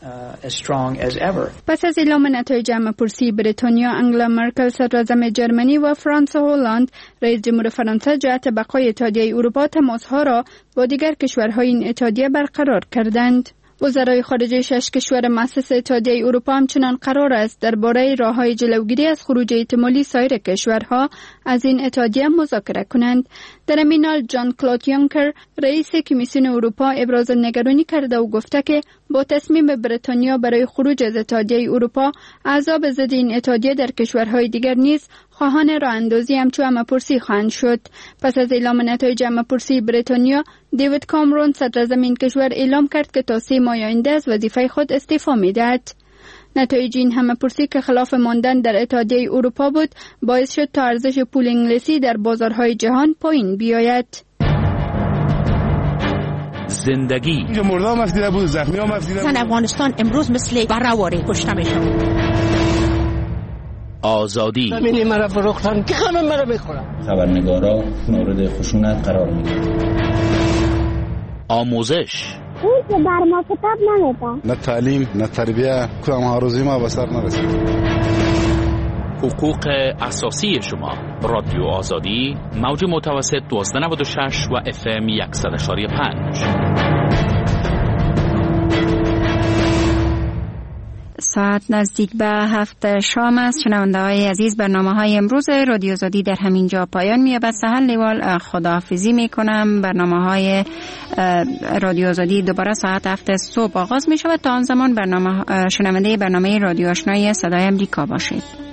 پس از اعلام نتایج همه‌پرسی بریتانیا، انگلا مرکل صدراعظم جرمنی و فرانس و هلند رئیس جمهور فرانسه جهت بقای اتحادیه اروپا تماس‌ها را با دیگر کشورهای این اتحادیه برقرار کردند. وزرای خارجه شش کشور مؤسس اتحادیه اروپا همچنان قرار است درباره راههای جلوگیری از خروج احتمالی سایر کشورها از این اتحادیه مذاکره کنند. در همین حال جان کلود یونکر رئیس کمیسیون اروپا ابراز نگرانی کرده و گفته که با تصمیم بریتانیا برای خروج از اتحادیه اروپا، احزاب ضد این اتحادیه در کشورهای دیگر نیز خواهان راه اندازی همچون همه‌پرسی خواهند شد. پس از اعلام نتایج همه‌پرسی بریتانیا، دیوید کامرون صدراعظم این کشور اعلام کرد که تا سه ماه آینده از وظیفه خود استعفا می‌دهد. نتایج این همه‌پرسی که خلاف ماندن در اتحادیه اروپا بود، باعث شد تا ارزش پول انگلیسی در بازارهای جهان پایین بیاید. زندگی اینجا مردم مفیده بود، زخمی ها مفیده بود. افغانستان امروز مثل برآوری کشته میشه. آزادی همین مرا فروختن که همه مرا بخورن. خبرنگارا مورد خشونت قرار میگیرن. آموزش اون که بر ما کتاب نمیده. نه تعلیم نه تربیه، کدام آرزوی ما به سر نرسید. حقوق اساسی شما. رادیو آزادی، موج متوسط دوازده نود و شش و اف ام صد و پنج. ساعت نزدیک به هفت شام است. شنونده های عزیز، برنامه های امروز رادیو آزادی در همین جا پایان می‌یابد. سهل لیوال خداحافظی میکنم. برنامه های رادیو آزادی دوباره ساعت هفت صبح آغاز می شود. تا آن زمان برنامه شنونده برنامه رادیو آشنای صدای امریکا باشید.